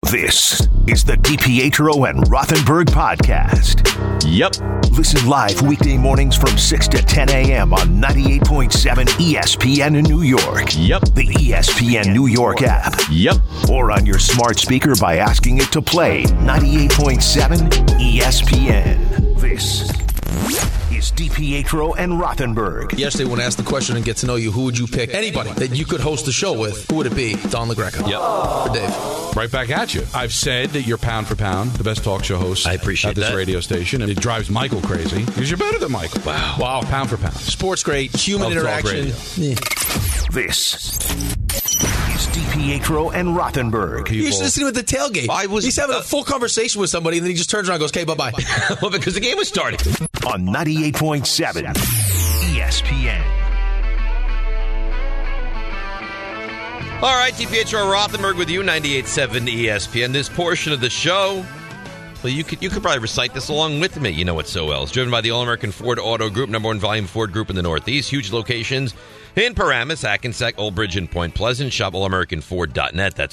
This is the DiPietro and Rothenberg podcast. Yep. Listen live weekday mornings from 6 to 10 a.m. on 98.7 ESPN in New York. Yep. The ESPN New York app. Yep. Or on your smart speaker by asking it to play 98.7 ESPN. This is DiPietro and Rothenberg. Yesterday, when I asked the question and get to know you, who would you pick? Anybody that you could host the show with, who would it be? Don LaGreca. Yep. Or Dave. Right back at you. I've said that you're pound for pound the best talk show host I appreciate at this that. radio station, and it drives Michael crazy because you're better than Michael. Wow. Pound for pound. Sports great, human Love talk interaction. radio. This is DiPietro and Rothenberg. He's listening with the tailgate. He's having a full conversation with somebody, and then he just turns around and goes, okay, bye-bye. Well, because the game was starting. On 98.7 ESPN. All right, DiPietro Rothenberg with you, 98.7 ESPN. This portion of the show, well, you could probably recite this along with me. You know it so well. It's driven by the All-American Ford Auto Group, #1 volume Ford Group in the Northeast. Huge locations in Paramus, Hackensack, Old Bridge, and Point Pleasant. Shop allamericanford.net. That's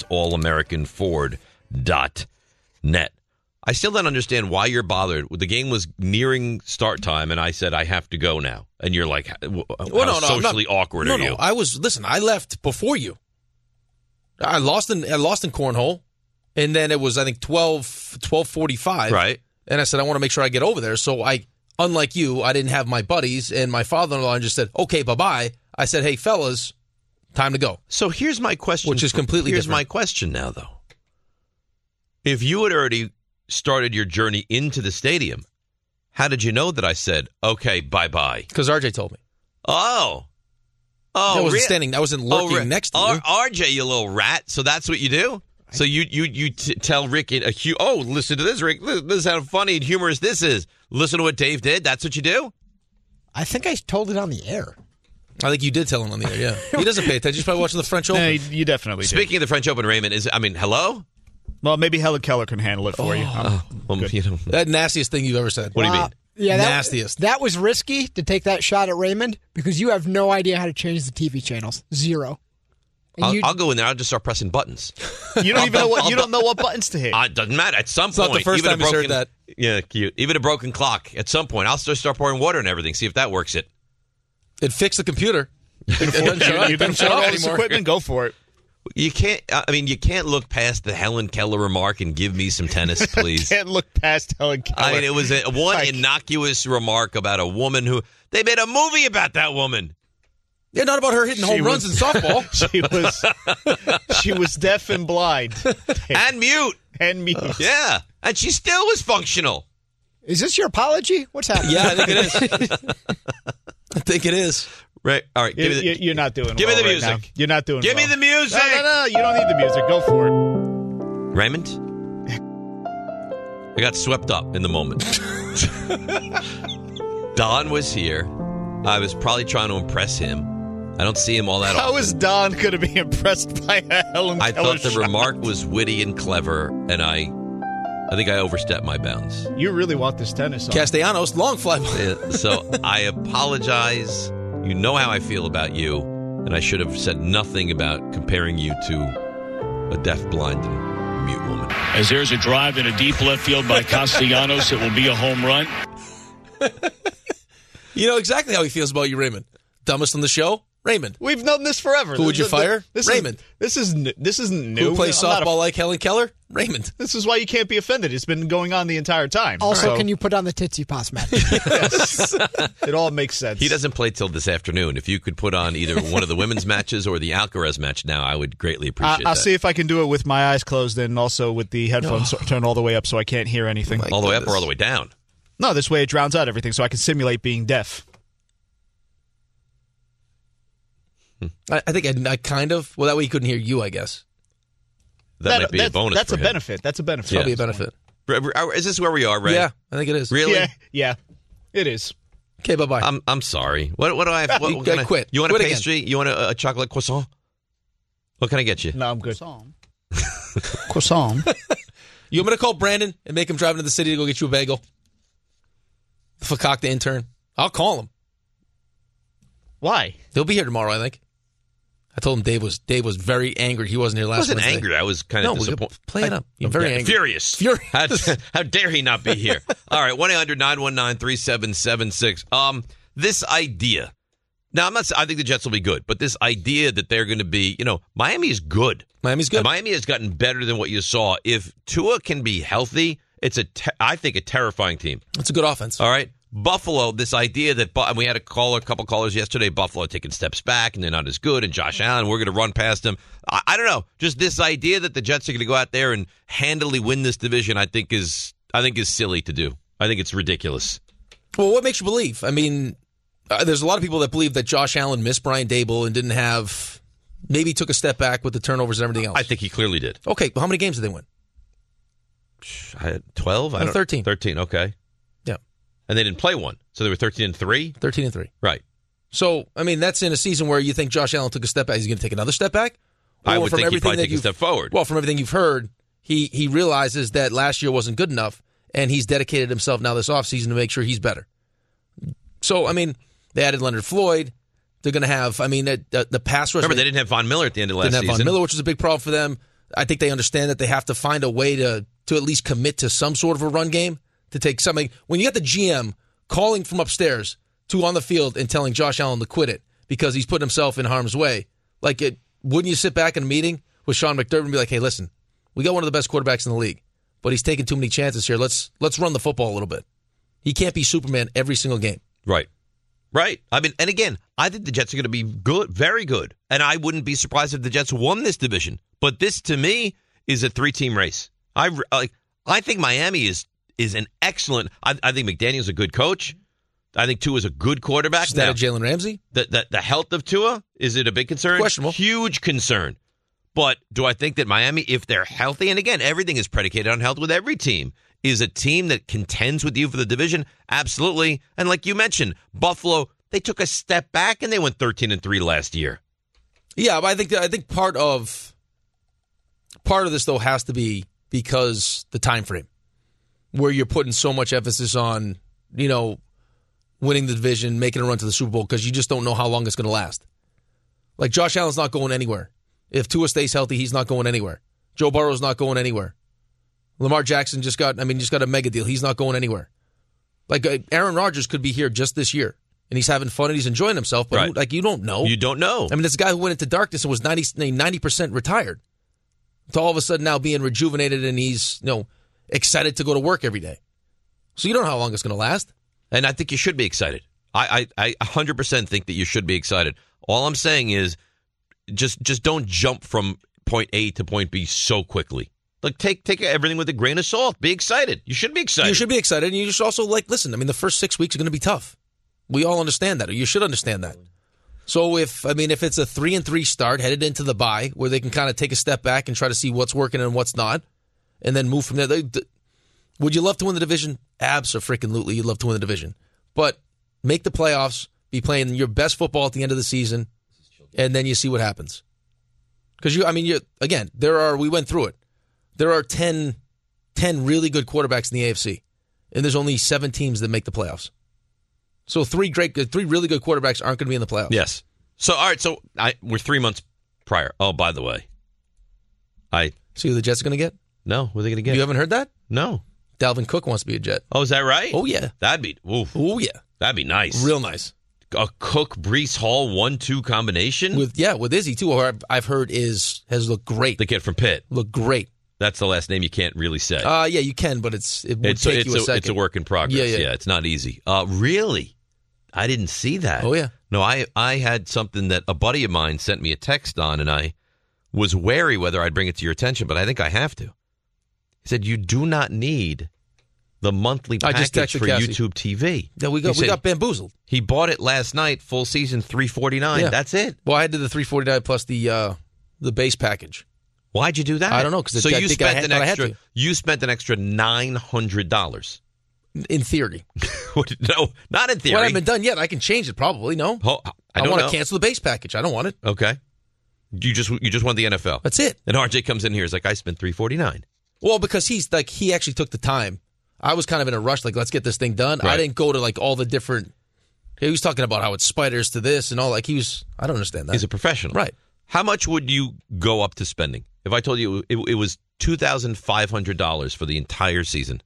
allamericanford.net. I still don't understand why you're bothered. The game was nearing start time, and I said, I have to go now. And you're like, how socially awkward are you? I left before you. I lost in cornhole, and then it was, I think, 12:45. Right. And I said, I want to make sure I get over there. So unlike you, I didn't have my buddies, and my father-in-law just said, okay, bye-bye. I said, hey, fellas, time to go. So here's my question. Which is completely different. different. Here's my question now, though. If you had already started your journey into the stadium, how did you know that I said, okay, bye-bye? Because RJ told me. Oh, I wasn't standing. I wasn't lurking next to you. RJ, you little rat. So that's what you do? So you tell Rick, listen to this, Rick. This is how funny and humorous this is. Listen to what Dave did. That's what you do? I think I told it on the air. I think you did tell him on the air, yeah. He doesn't pay attention. He's probably watching the French Open. No, you definitely do. Speaking of the French Open, Raymond, hello? Well, maybe Helen Keller can handle it for you. That nastiest thing you've ever said. What do you mean? Yeah, nastiest. That was risky to take that shot at Raymond because you have no idea how to change the TV channels. Zero. I'll go in there. I'll just start pressing buttons. You don't even know what buttons to hit. It doesn't matter. At some It's point, not the first time he's heard that. Yeah, cute. Even a broken clock. At some point, I'll start pouring water and everything. See if that works. It fixed the computer. You've been shut off this equipment. Go for it. You can't. You can't look past the Helen Keller remark and give me some tennis, please. Can't look past Helen Keller. It was innocuous remark about a woman who they made a movie about that woman. Yeah, not about her hitting home runs in softball. She was deaf and blind and mute. Yeah, and she still was functional. Is this your apology? What's happening? Yeah, I think it is. Right. All right. You're not doing. Give me the right music. now. You're not doing. Give me the music. No. You don't need the music. Go for it. Raymond, I got swept up in the moment. Don was here. I was probably trying to impress him. I don't see him all that often. How is Don going to be impressed by a Helen Keller I thought the shot? remark was witty and clever, and I think I overstepped my bounds. You really want this tennis on. Castellanos, long fly ball. So I apologize. You know how I feel about you, and I should have said nothing about comparing you to a deaf, blind, and mute woman. As there's a drive in a deep left field by Castellanos, it will be a home run. You know exactly how he feels about you, Raymond. Dumbest on the show, Raymond. We've known this forever. Who would you fire? Raymond. This isn't new. Who plays softball like Helen Keller? Raymond. This is why you can't be offended. It's been going on the entire time. Also, can you put on the Tootsie Pops match? Yes. It all makes sense. He doesn't play till this afternoon. If you could put on either one of the women's matches or the Alcaraz match now, I would greatly appreciate that. I'll see if I can do it with my eyes closed and also with the headphones turned all the way up so I can't hear anything. All the way up or all the way down? No, this way it drowns out everything so I can simulate being deaf. I think I kind of. Well, that way he couldn't hear you, I guess. That might be a bonus. That's for a him. benefit. That's a benefit. Probably a benefit. Is this where we are, Ray? Yeah, I think it is. Really? Yeah, it is. Okay, bye-bye. I'm sorry. What do I have? Quit. You want Quit a pastry? Again. You want a chocolate croissant? What can I get you? No, I'm good. Croissant. You want me to call Brandon and make him drive into the city to go get you a bagel? Fakak, the intern. I'll call him. Why? He'll be here tomorrow, I think. I told him Dave was very angry. He wasn't here last I wasn't Wednesday. angry. I was kind of disappointed. Play it up. You're very angry. Furious. How dare he not be here? All right, 1-800-919-3776. This idea. Now, I think the Jets will be good, but this idea that they're going to be, Miami is good. Miami's good. And Miami has gotten better than what you saw. If Tua can be healthy, it's I think a terrifying team. It's a good offense. All right. Buffalo, this idea that we had a couple callers yesterday, Buffalo taking steps back and they're not as good, and Josh Allen, we're going to run past them. I don't know. Just this idea that the Jets are going to go out there and handily win this division, I think is silly to do. I think it's ridiculous. Well, what makes you believe? I mean, there's a lot of people that believe that Josh Allen missed Brian Dable and maybe took a step back with the turnovers and everything else. I think he clearly did. Okay, well, how many games did they win? 12? 13. 13, okay. Yeah. And they didn't play one, so they were 13-3? 13-3. Right. So, I mean, that's in a season where you think Josh Allen took a step back. He's going to take another step back? I would think he'd probably take a step forward. Well, from everything you've heard, he realizes that last year wasn't good enough, and he's dedicated himself now this offseason to make sure he's better. So, I mean, they added Leonard Floyd. They're going to have, the pass rush. Remember, they didn't have Von Miller at the end of last season. Didn't have Von Miller, which is a big problem for them. I think they understand that they have to find a way to at least commit to some sort of a run game, to take something. When you got the GM calling from upstairs to on the field and telling Josh Allen to quit it because he's putting himself in harm's way, wouldn't you sit back in a meeting with Sean McDermott and be like, hey, listen, we got one of the best quarterbacks in the league, but he's taking too many chances here. Let's run the football a little bit. He can't be Superman every single game. Right. I mean, and again, I think the Jets are going to be good, very good. And I wouldn't be surprised if the Jets won this division. But this, to me, is a 3-team race. I think Miami is an excellent. I think McDaniel's a good coach. I think Tua is a good quarterback. Is that a Jalen Ramsey? The health of Tua, is it a big concern? Questionable. Huge concern. But do I think that Miami, if they're healthy, and again, everything is predicated on health with every team, is a team that contends with you for the division? Absolutely. And like you mentioned, Buffalo, they took a step back and they went 13-3 last year. Yeah, but I think part of this though has to be because the time frame, where you're putting so much emphasis on, winning the division, making a run to the Super Bowl, because you just don't know how long it's going to last. Like Josh Allen's not going anywhere. If Tua stays healthy, he's not going anywhere. Joe Burrow's not going anywhere. Lamar Jackson just got a mega deal. He's not going anywhere. Aaron Rodgers could be here just this year, and he's having fun and he's enjoying himself, but right. You don't know. You don't know. I mean, this guy who went into darkness and was 90% retired, to all of a sudden now being rejuvenated, and he's excited to go to work every day. So you don't know how long it's going to last. And I think you should be excited. I 100% think that you should be excited. All I'm saying is just don't jump from point A to point B so quickly. Take everything with a grain of salt. Be excited. You should be excited. You should be excited, and you just also listen. I mean, the first 6 weeks are going to be tough. We all understand that, or you should understand that. So if it's a 3-3 start headed into the bye, where they can kind of take a step back and try to see what's working and what's not, and then move from there. Would you love to win the division? Abso-freaking-lutely, you'd love to win the division. But make the playoffs, be playing your best football at the end of the season, and then you see what happens. Because we went through it. There are 10 really good quarterbacks in the AFC, and there's only 7 teams that make the playoffs. So 3 really good quarterbacks aren't going to be in the playoffs. Yes. So all right. So we're 3 months prior. Oh, by the way, see who the Jets are going to get. No, who are they going to get? You haven't heard that? No. Dalvin Cook wants to be a Jet. Oh, is that right? Oh yeah. That'd be. Oof. Oh yeah. That'd be nice. Real nice. A Cook Breece Hall 1-2 combination with Izzy too. Or I've heard has looked great. The kid from Pitt looked great. That's the last name you can't really say. Yeah, you can, but it would take you a second. It's a work in progress. Yeah, it's not easy. Really? I didn't see that. Oh, yeah. No, I had something that a buddy of mine sent me a text on, and I was wary whether I'd bring it to your attention, but I think I have to. He said, you do not need the monthly package for Cassie. YouTube TV. Yeah, we got bamboozled. He bought it last night, full season, $349. Yeah. That's it. Well, I did the $349 plus the base package. Why'd you do that? I don't know. So you spent an extra $900. In theory. No, not in theory. Well, I haven't been done yet. I can change it probably. No, I want to cancel the base package. I don't want it. Okay. You just want the NFL. That's it. And RJ comes in here. He's like, I spent $349. Well, because he actually took the time. I was kind of in a rush. Let's get this thing done. Right. I didn't go to all the different. He was talking about how it's spiders to this and all. I don't understand that. He's a professional, right? How much would you go up to spending if I told you it was $2,500 for the entire season?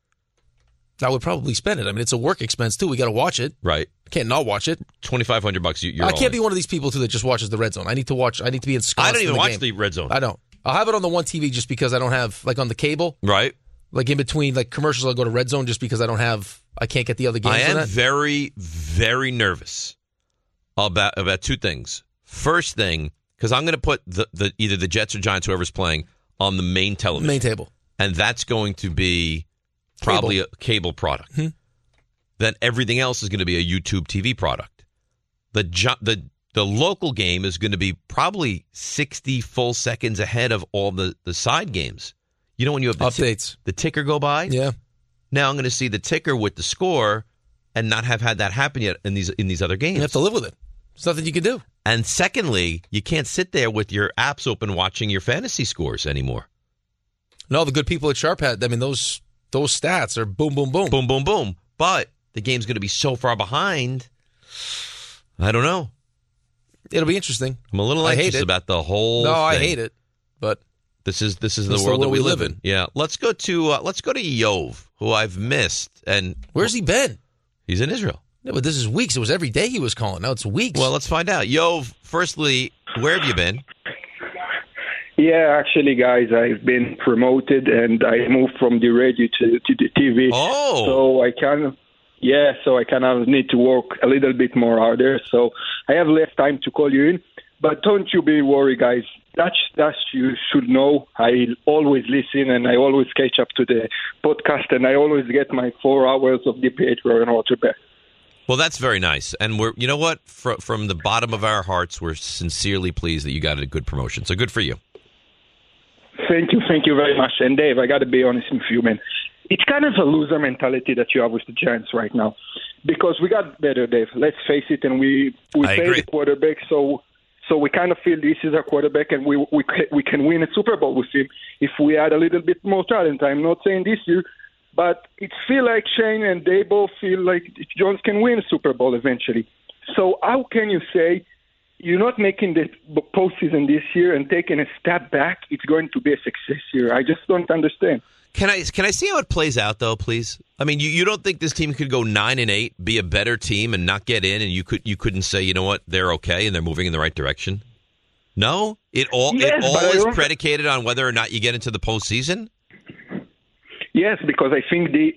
I would probably spend it. I mean, it's a work expense too. We got to watch it. Right. Can't not watch it. $2,500. You're I can't be one of these people too that just watches the Red Zone. I need to watch. I need to be ensconced. I don't even watch game. the Red Zone. I don't. I'll have it on the one TV just because I don't have on the cable. Right. In between commercials, I'll go to Red Zone just because I can't get the other games. I am on that. very, very nervous about two things. First thing, because I'm going to put the either the Jets or Giants, whoever's playing, on the main television. Main table. And that's going to be probably a cable product. Hmm. Then everything else is going to be a YouTube TV product. The local game is going to be probably 60 full seconds ahead of all the side games. You know when you have updates, the ticker go by? Yeah. Now I'm going to see the ticker with the score and not have had that happen yet in these other games. You have to live with it. There's nothing you can do. And secondly, you can't sit there with your apps open watching your fantasy scores anymore. No, the good people at Sharp had, those stats are boom, boom, boom. Boom, boom, boom. But the game's going to be so far behind, I don't know. It'll be interesting. I'm a little anxious about the whole thing. I hate it, but this is the world that we live in. Yeah, let's go to Yov, who I've missed. And where's he been? He's in Israel. Yeah, but this is weeks. It was every day he was calling. Now it's weeks. Well, let's find out. Yov, firstly, where have you been? Yeah, actually, guys, I've been promoted and I moved from the radio to the TV. Oh. So I kind of need to work a little bit more harder. So I have less time to call you in. But don't you be worried, guys. That you should know. I always listen and I always catch up to the podcast and I always get my 4 hours of DPA and Waterback. Well, that's very nice. And you know what? From the bottom of our hearts, we're sincerely pleased that you got a good promotion. So good for you. Thank you very much. And Dave, I got to be honest with you, man. It's kind of a loser mentality that you have with the Giants right now, because we got better, Dave. Let's face it, and we pay the quarterback, so we kind of feel this is our quarterback, and we can win a Super Bowl with him if we add a little bit more talent. I'm not saying this year, but it feels like Shane and they both feel like Jones can win a Super Bowl eventually. So how can you say you're not making the postseason this year and taking a step back, it's going to be a success year? I just don't understand. Can I see how it plays out, though, please? I mean, you don't think this team could go 9-8, be a better team, and not get in, and you couldn't say, you know what, they're okay and they're moving in the right direction? No, it all is predicated on whether or not you get into the postseason. Yes, because I think the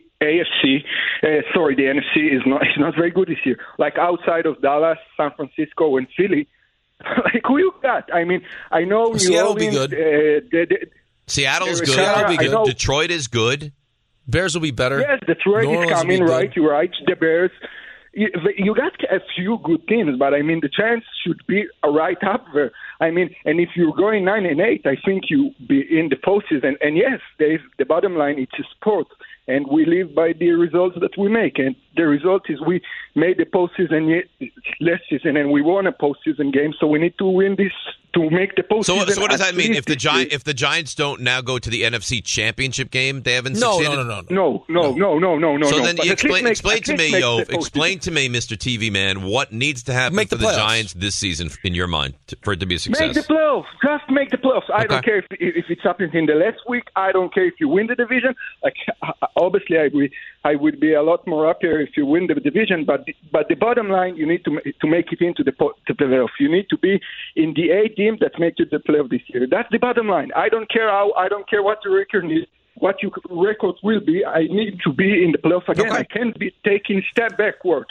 NFC is not very good this year. Like outside of Dallas, San Francisco, and Philly, like who you got? I mean, I know New Orleans will be good. Seattle's good. Seattle will be good. Detroit is good. Bears will be better. Yes, Detroit is coming, right? You're right. The Bears. You got a few good teams, but I mean, the chance should be right up there. I mean, and if you're going 9-8, I think you be in the postseason. And yes, the bottom line, it's a sport, and we live by the results that we make. And the result is we made the postseason last season, and we won a postseason game. So we need to win this to make the postseason. So what does that mean? If the Giants don't now go to the NFC Championship game, they haven't succeeded? No. So then explain to me, explain to me, Mr. TV man, what needs to happen for the Giants this season, in your mind, for it to be a success? Make the playoffs. Just make the playoffs. I don't care if it's happening in the last week. I don't care if you win the division. Like, obviously, I would be a lot more happier if you win the division. But the bottom line, you need to make it into the playoffs. You need to be in the A team that makes it the playoff this year. That's the bottom line. I don't care how. I don't care what your record is. What your record will be. I need to be in the playoffs again. Okay. I can't be taking a step backwards.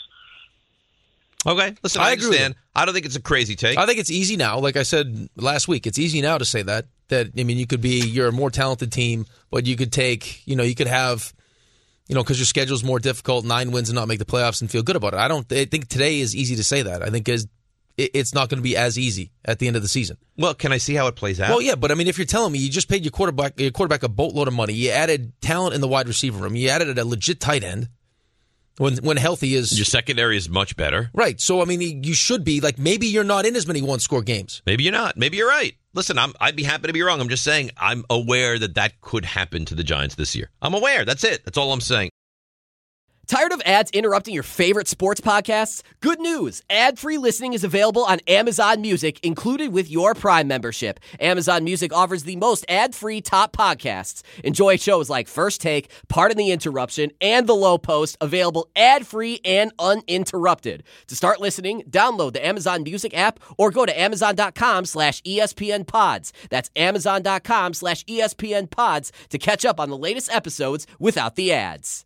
Okay, listen, I understand. I don't think it's a crazy take. I think it's easy now. Like I said last week, it's easy now to say that. I mean, you're a more talented team, but you could take, you could have, because your schedule's more difficult, 9 wins and not make the playoffs and feel good about it. I think today is easy to say that. I think it's not going to be as easy at the end of the season. Well, can I see how it plays out? Well, yeah, but I mean, if you're telling me you just paid your quarterback a boatload of money, you added talent in the wide receiver room, you added a legit tight end. When healthy is... Your secondary is much better. Right. So, I mean, you should be, like, maybe you're not in as many one-score games. Maybe you're not. Maybe you're right. Listen, I'd be happy to be wrong. I'm just saying I'm aware that could happen to the Giants this year. I'm aware. That's it. That's all I'm saying. Tired of ads interrupting your favorite sports podcasts? Good news! Ad-free listening is available on Amazon Music, included with your Prime membership. Amazon Music offers the most ad-free top podcasts. Enjoy shows like First Take, Pardon the Interruption, and The Low Post, available ad-free and uninterrupted. To start listening, download the Amazon Music app or go to amazon.com/ESPN Pods. That's amazon.com/ESPN Pods to catch up on the latest episodes without the ads.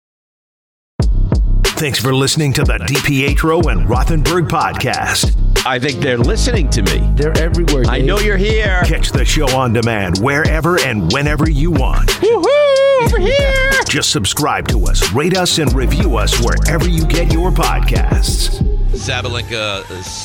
Thanks for listening to the DiPietro and Rothenberg podcast. I think they're listening to me. They're everywhere, Dave. I know you're here. Catch the show on demand wherever and whenever you want. Woohoo! Over here! Just subscribe to us, rate us, and review us wherever you get your podcasts. Sabalenka,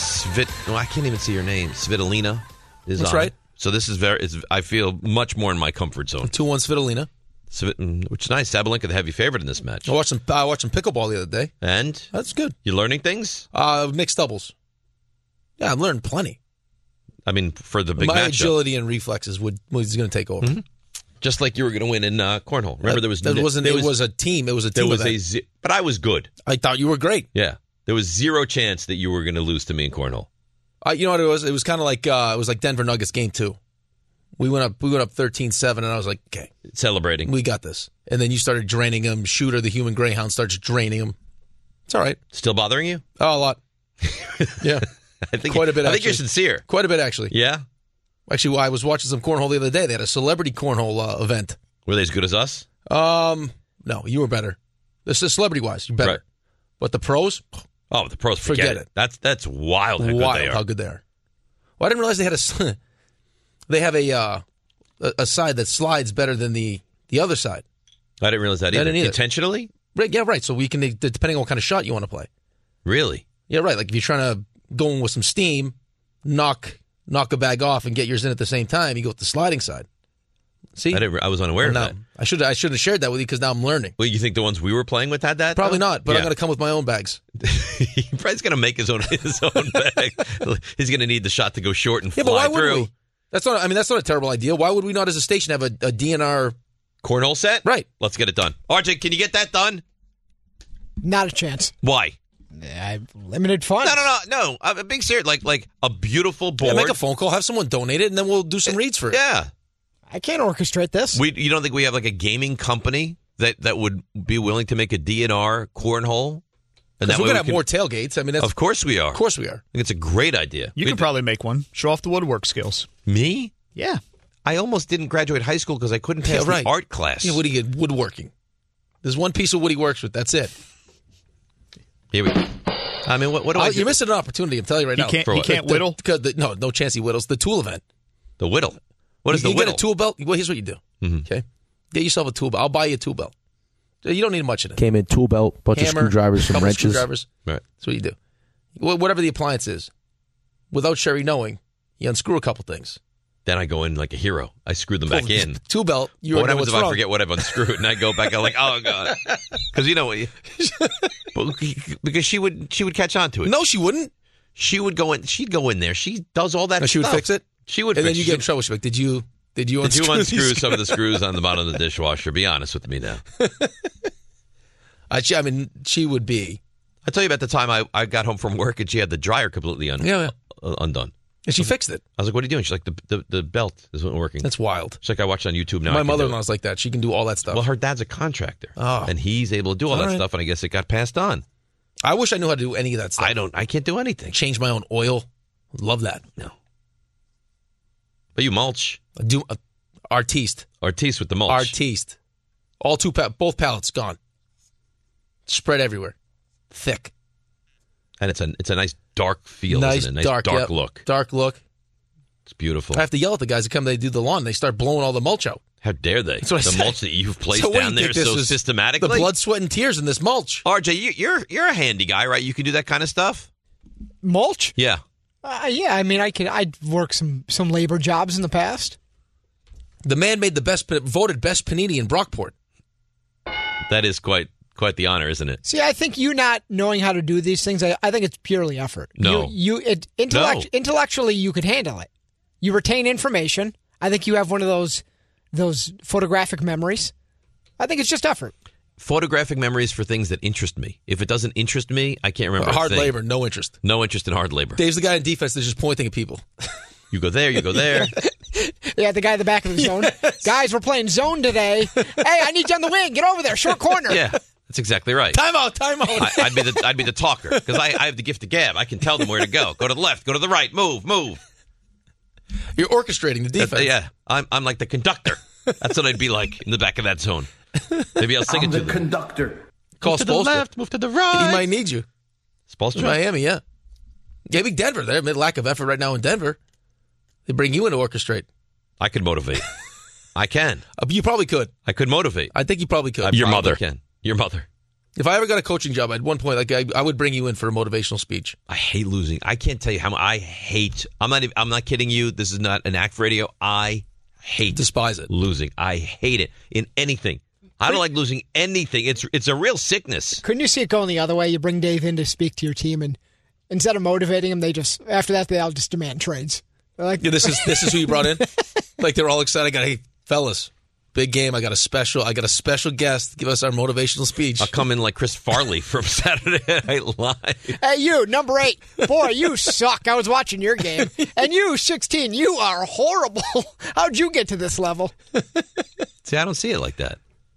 I can't even see her name. Svitolina is That's on. right. So this is I feel much more in my comfort zone. 2-1 Svitolina. Which is nice. Sabalenka, the heavy favorite in this match. I watched some pickleball the other day. And? That's good. You learning things? Mixed doubles. Yeah, I've learned plenty. I mean, for the big My matchup. agility and reflexes was going to take over. Mm-hmm. Just like you were going to win in cornhole. Remember, it was a team. It was a team event. But I was good. I thought you were great. Yeah. There was zero chance that you were going to lose to me in cornhole. You know what it was? It was kind of like it was like Denver Nuggets game 2. We went up 13-7, and I was like, okay. Celebrating. We got this. And then you started draining him. Shooter, the human greyhound, starts draining him. It's all right. Still bothering you? Oh, a lot. Yeah. I think quite a bit. I think you're sincere. Quite a bit, actually. Yeah? Actually, I was watching some cornhole the other day. They had a celebrity cornhole event. Were they as good as us? No, you were better. This is celebrity-wise. You're better. Right. But the pros? Oh, the pros, forget it. That's wild how good they are. How good they are. Well, I didn't realize they had they have a side that slides better than the other side. I didn't realize that either. Intentionally? Right, yeah, right. So we can, depending on what kind of shot you want to play. Really? Yeah, right. Like if you're trying to go in with some steam, knock a bag off and get yours in at the same time, you go with the sliding side. See? I was unaware of that. I should have shared that with you because now I'm learning. Well, you think the ones we were playing with had that? Probably though? not, but I'm going to come with my own bags. He's going to make his own bag. He's going to need the shot to go short and fly but why through. Wouldn't we? That's not a terrible idea. Why would we not, as a station, have a DNR cornhole set? Right. Let's get it done. RJ, can you get that done? Not a chance. Why? Limited funds. No. I'm being serious. Like a beautiful board. Yeah, make a phone call, have someone donate it, and then we'll do some reads for it. Yeah. I can't orchestrate this. You don't think we have like a gaming company that would be willing to make a DNR cornhole? And we're going to have more tailgates. I mean, of course we are. Of course we are. I think it's a great idea. You could probably make one. Show off the woodwork skills. Me? Yeah. I almost didn't graduate high school because I couldn't pass the art class. Yeah, what do you get? Woodworking. There's one piece of wood he works with. That's it. Here we go. I mean, what do I do? You're missing an opportunity. I'm telling you right now. He can't whittle? No chance he whittles. The tool event. The whittle? What is the whittle? You get a tool belt. Well, here's what you do. Mm-hmm. Okay? Get yourself a tool belt. I'll buy you a tool belt. You don't need much in it. Came in tool belt, bunch of screwdrivers, some wrenches. Screwdrivers. Right. That's what you do. Whatever the appliance is, without Sherry knowing, you unscrew a couple things. Then I go in like a hero. I screw them back in. Tool belt. What happens if I forget what I've unscrewed and I go back? I'm like, oh god, because you know what? Because she would catch on to it. No, she wouldn't. She would go in. She'd go in there. She does all that. No, she would fix it. She would. And then you get in trouble. She's like, Did you unscrew some of the screws on the bottom of the dishwasher? Be honest with me now. I mean, she would be. I tell you about the time I got home from work and she had the dryer completely undone. And she fixed it. I was like, what are you doing? She's like, the belt isn't working. That's wild. She's like, I watched on YouTube now. My mother-in-law's like that. She can do all that stuff. Well, her dad's a contractor. Oh. And he's able to do all that stuff, and I guess it got passed on. I wish I knew how to do any of that stuff. I can't do anything. Change my own oil. Love that. No. But you mulch. I do Artiste. Artiste with the mulch. Artiste. All both pallets gone. Spread everywhere. Thick. And it's a nice dark feel, isn't it? Nice dark look. Dark look. It's beautiful. I have to yell at the guys that come. They do the lawn. They start blowing all the mulch out. How dare they? The mulch that you've placed down there so systematically. The blood, sweat, and tears in this mulch. RJ, you're a handy guy, right? You can do that kind of stuff. Mulch? Yeah. Yeah. I mean, I'd worked some labor jobs in the past. The man made voted best panini in Brockport. That is quite the honor, isn't it? See, I think you not knowing how to do these things, I think it's purely effort. No. Intellectually, you could handle it. You retain information. I think you have one of those photographic memories. I think it's just effort. photographic memories for things that interest me. If it doesn't interest me, I can't remember. Hard labor, no interest. No interest in hard labor. Dave's the guy in defense that's just pointing at people. You go there, you go there. Yeah, the guy in the back of the zone. Guys, we're playing zone today. Hey, I need you on the wing. Get over there, short corner. Yeah, that's exactly right. Time out. I'd be the talker because I have the gift of gab. I can tell them where to go. Go to the left. Go to the right. Move. You're orchestrating the defense. Yeah, I'm like the conductor. That's what I'd be like in the back of that zone. Maybe I'll sing it to them. Conductor. Call move to the Spoelstra. left. Move to the right. He might need you. Spoelstra? Miami, yeah. Maybe Denver. They're lack of effort right now in Denver. They bring you in to orchestrate. I could motivate. I can. You probably could. I could motivate. I think you probably could. Your mother can. Your mother. If I ever got a coaching job, at one point, I would bring you in for a motivational speech. I hate losing. I can't tell you how much I hate. I'm not kidding you. This is not an act for radio. I despise it. Losing. I hate it in anything. I don't like losing anything. It's a real sickness. Couldn't you see it going the other way? You bring Dave in to speak to your team, and instead of motivating him, after that they all just demand trades. They're like, yeah, this is who you brought in. Like they're all excited. Hey, fellas, big game. I got a special guest. Give us our motivational speech. I'll come in like Chris Farley from Saturday Night Live. Hey, you, number 8. Boy, you suck. I was watching your game. And you, 16, you are horrible. How'd you get to this level? See, I don't see it like that.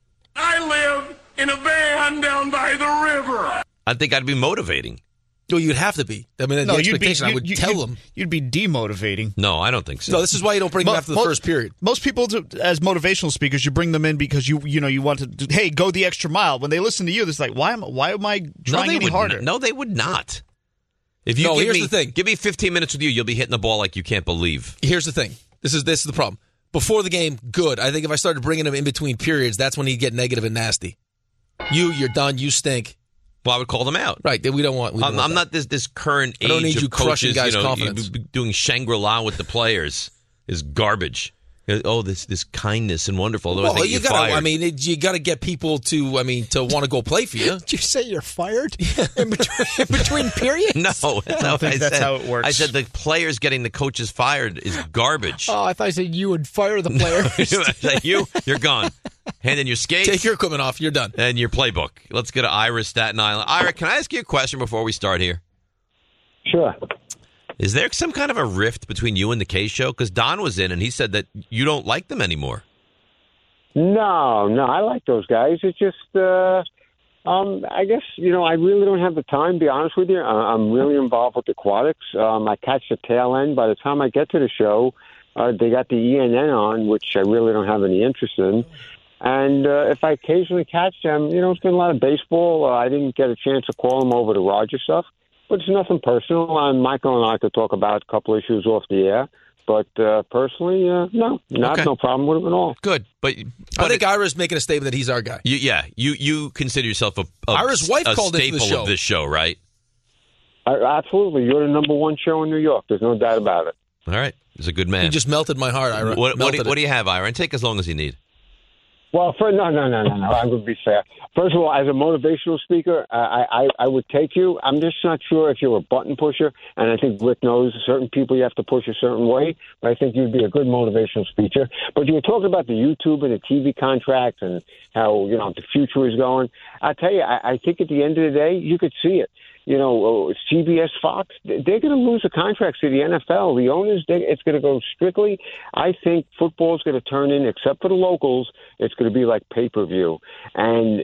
I live in a van down by the river. I think I'd be motivating. Well, you'd have to be. I mean, the expectation, I would tell them. You'd be demotivating. No, I don't think so. No, this is why you don't bring them after the first period. Most people, as motivational speakers, you bring them in because you want to, hey, go the extra mile. When they listen to you, it's like, why am I trying any harder? No, they would not. If here's the thing. Give me 15 minutes with you, you'll be hitting the ball like you can't believe. Here's the thing. This is the problem. Before the game, good. I think if I started bringing him in between periods, that's when he'd get negative and nasty. You're done. You stink. Well, I would call them out. Right. We don't want. I'm not this current age I don't need of you coaches, crushing guys' confidence. Doing Shangri-La with the players is garbage. Oh, this kindness and wonderful. Well, you got to get people to want to go play for you. Did you say you're fired in between periods? No, that's how it works. I said the players getting the coaches fired is garbage. Oh, I thought you said you would fire the players. You're gone. Hand in your skates. Take your equipment off. You're done. And your playbook. Let's go to Ira, Staten Island. Ira, can I ask you a question before we start here? Sure. Is there some kind of a rift between you and the K Show? Because Don was in and he said that you don't like them anymore. No, I like those guys. It's just, I guess, I really don't have the time, to be honest with you. I'm really involved with aquatics. I catch the tail end. By the time I get to the show, they got the ENN on, which I really don't have any interest in. And if I occasionally catch them, it's been a lot of baseball. I didn't get a chance to call them over the Roger stuff. But it's nothing personal. Michael and I could talk about a couple issues off the air. But personally, no problem with him at all. Good. But I think Ira's making a statement that he's our guy. You consider yourself Ira's wife a called into the show. Of this show, right? Absolutely. You're the number one show in New York. There's no doubt about it. All right. He's a good man. He just melted my heart, Ira. What do you have, Ira? And take as long as you need. Well, no. I'm going to be fair. First of all, as a motivational speaker, I would take you. I'm just not sure if you're a button pusher, and I think Rick knows certain people you have to push a certain way, but I think you'd be a good motivational speaker. But you were talking about the YouTube and the TV contracts and how, the future is going. I tell you, I think at the end of the day, you could see it. CBS, Fox, they're going to lose the contracts to the NFL. The owners, it's going to go strictly. I think football's going to turn in, except for the locals, it's going to be like pay-per-view. And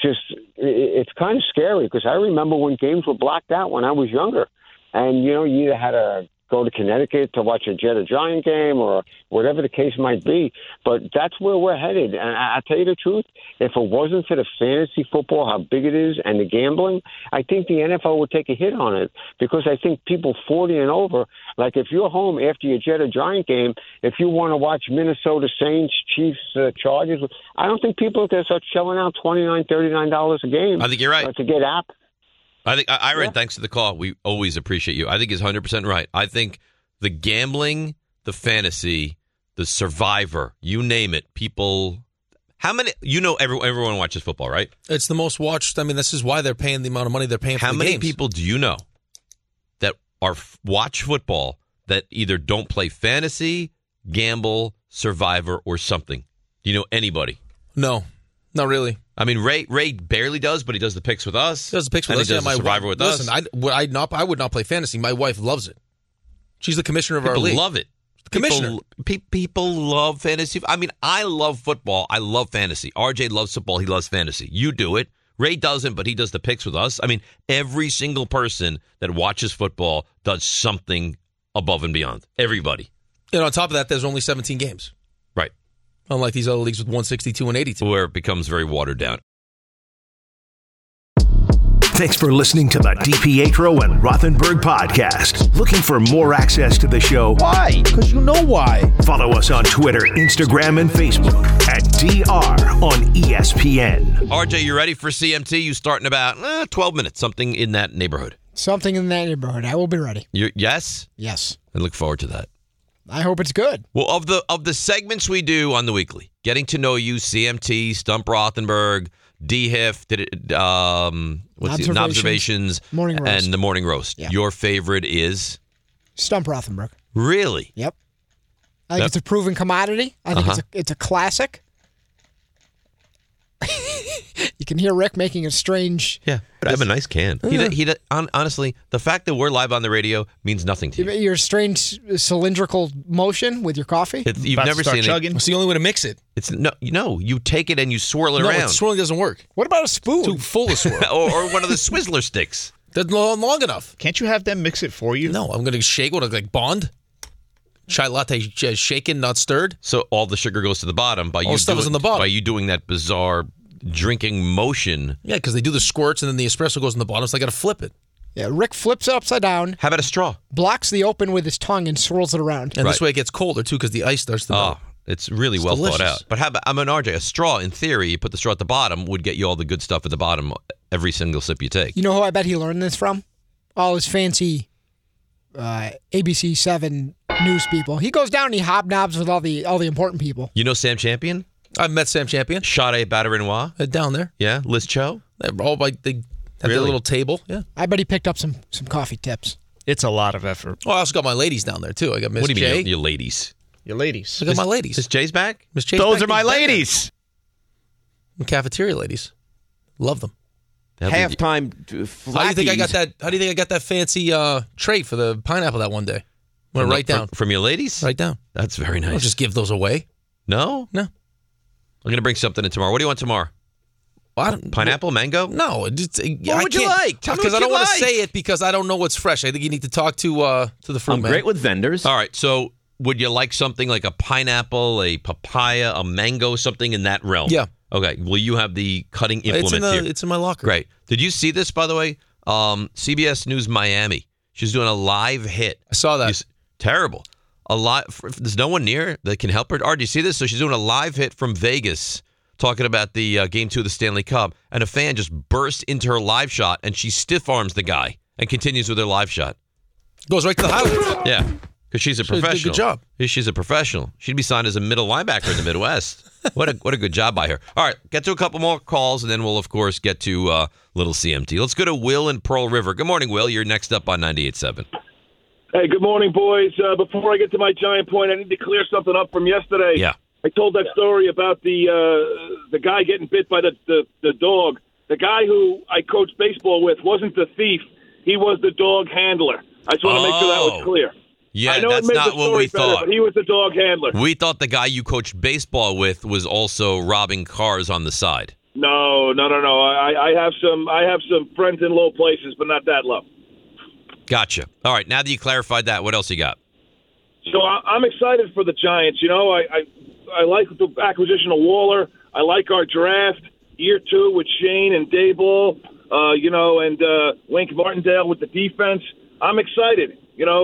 it's kind of scary because I remember when games were blocked out when I was younger. And, you either had to go to Connecticut to watch a Jet-Giant game or whatever the case might be. But that's where we're headed. And I tell you the truth, if it wasn't for the fantasy football, how big it is, and the gambling, I think the NFL would take a hit on it because I think people 40 and over, like if you're home after your Jet-Giant game, if you want to watch Minnesota Saints, Chiefs, Chargers, I don't think people are going to start shelling out $29, $39 a game. I think you're right. To get app. I think, Ira, thanks for the call. We always appreciate you. I think he's 100% right. I think the gambling, the fantasy, the Survivor, you name it, people. How many? Everyone watches football, right? It's the most watched. I mean, this is why they're paying the amount of money they're paying for the games. How many people do you know that watch football that either don't play fantasy, gamble, Survivor, or something? Do you know anybody? No, not really. I mean, Ray barely does, but he does the picks with us. He does the picks with and us. He does my the Survivor with us. Listen, I would not play fantasy. My wife loves it. She's the commissioner of our league. People love it. Commissioner. People love fantasy. I mean, I love football. I love fantasy. RJ loves football. He loves fantasy. You do it. Ray doesn't, but he does the picks with us. I mean, every single person that watches football does something above and beyond. Everybody. And on top of that, there's only 17 games. Right. Unlike these other leagues with 162 and 82. Where it becomes very watered down. Thanks for listening to the DiPietro and Rothenberg podcast. Looking for more access to the show? Why? Because you know why. Follow us on Twitter, Instagram, and Facebook at DR on ESPN. RJ, you ready for CMT? You start in about 12 minutes, something in that neighborhood. Something in that neighborhood. I will be ready. Yes? Yes. I look forward to that. I hope it's good. Well, of the segments we do on the weekly, getting to know you, CMT, Stump Rothenberg, D-Hiff, Observations, Morning Roast. and the Morning Roast. Yeah. Your favorite is? Stump Rothenberg. Really? Yep. I think it's a proven commodity. I think it's a classic. You can hear Rick making a strange... Yeah, but I have a nice can. Honestly, the fact that we're live on the radio means nothing to you. Your strange cylindrical motion with your coffee? You've never seen chugging. It's the only way to mix it. It's no, you take it and you swirl it around. No, swirling doesn't work. What about a spoon? Too full of swirl. or one of the Swizzler sticks. That's not long enough. Can't you have them mix it for you? No, I'm going to shake what like Bond. Chai latte shaken, not stirred. So all the sugar goes to the bottom by all the stuff is on the bottom. By you doing that bizarre drinking motion. Yeah, because they do the squirts and then the espresso goes in the bottom, so I got to flip it. Yeah, Rick flips it upside down. How about a straw? Blocks the open with his tongue and swirls it around. And this way it gets colder, too, because the ice starts to melt. It's really well thought out. But how about, I'm an RJ, a straw, in theory, you put the straw at the bottom, would get you all the good stuff at the bottom every single sip you take. You know who I bet he learned this from? All his fancy ABC 7 news people. He goes down and he hobnobs with all the important people. You know Sam Champion? I've met Sam Champion. Sade Badarinois? Down there. Yeah. Liz Cho? They have their little table. Yeah. I bet he picked up some coffee tips. It's a lot of effort. Oh, I also got my ladies down there, too. I got Miss What do you J. mean, your ladies? Your ladies. I got my ladies. Miss J's back? Miss J's Those back. are my ladies. The cafeteria ladies. Love them. Halftime. How do you think I got that? How do you think I got that fancy tray for the pineapple that one day? Write down from your ladies. Write down. That's very nice. Don't just give those away. No. I'm going to bring something in tomorrow. What do you want tomorrow? Pineapple, mango? No. What would you like? Tell me Because what I don't you want to like. say it because I don't know what's fresh. I think you need to talk to the fruit I'm man. great with vendors. All right. So would you like something like a pineapple, a papaya, a mango, something in that realm? Yeah. Okay. Will you have the cutting implement here? It's in my locker. Great. Did you see this, by the way? CBS News Miami. She's doing a live hit. I saw that. Terrible. There's no one near that can help her. Do you see this? So she's doing a live hit from Vegas talking about the Game 2 of the Stanley Cup, and a fan just burst into her live shot, and she stiff-arms the guy and continues with her live shot. Goes right to the highlights. Yeah, because she's a She did a professional. good job. She's a professional. She'd be signed as a middle linebacker in the Midwest. What a good job by her. All right, get to a couple more calls, and then we'll, of course, get to little CMT. Let's go to Will in Pearl River. Good morning, Will. You're next up on 98.7. Hey, good morning, boys. Before I get to my giant point, I need to clear something up from yesterday. Yeah. I told that story about the guy getting bit by the dog. The guy who I coached baseball with wasn't the thief. He was the dog handler. I just want to make sure that was clear. Yeah, I know that's it made not the what story we better, thought. But he was the dog handler. We thought the guy you coached baseball with was also robbing cars on the side. No. I have some friends in low places, but not that low. Gotcha. All right, now that you clarified that, what else you got? So I'm excited for the Giants. You know, I like the acquisition of Waller. I like our draft, year 2 with Shane and Daboll, and Wink Martindale with the defense. I'm excited.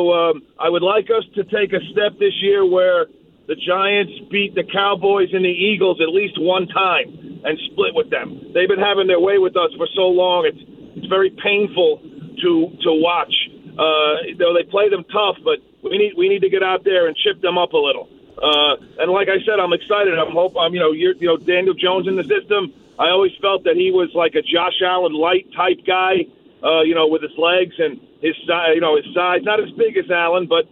I would like us to take a step this year where the Giants beat the Cowboys and the Eagles at least one time and split with them. They've been having their way with us for so long. It's very painful to watch. They play them tough, but we need to get out there and chip them up a little. And like I said, I'm excited. Daniel Jones in the system. I always felt that he was like a Josh Allen light type guy, with his legs and his size. His size, not as big as Allen, but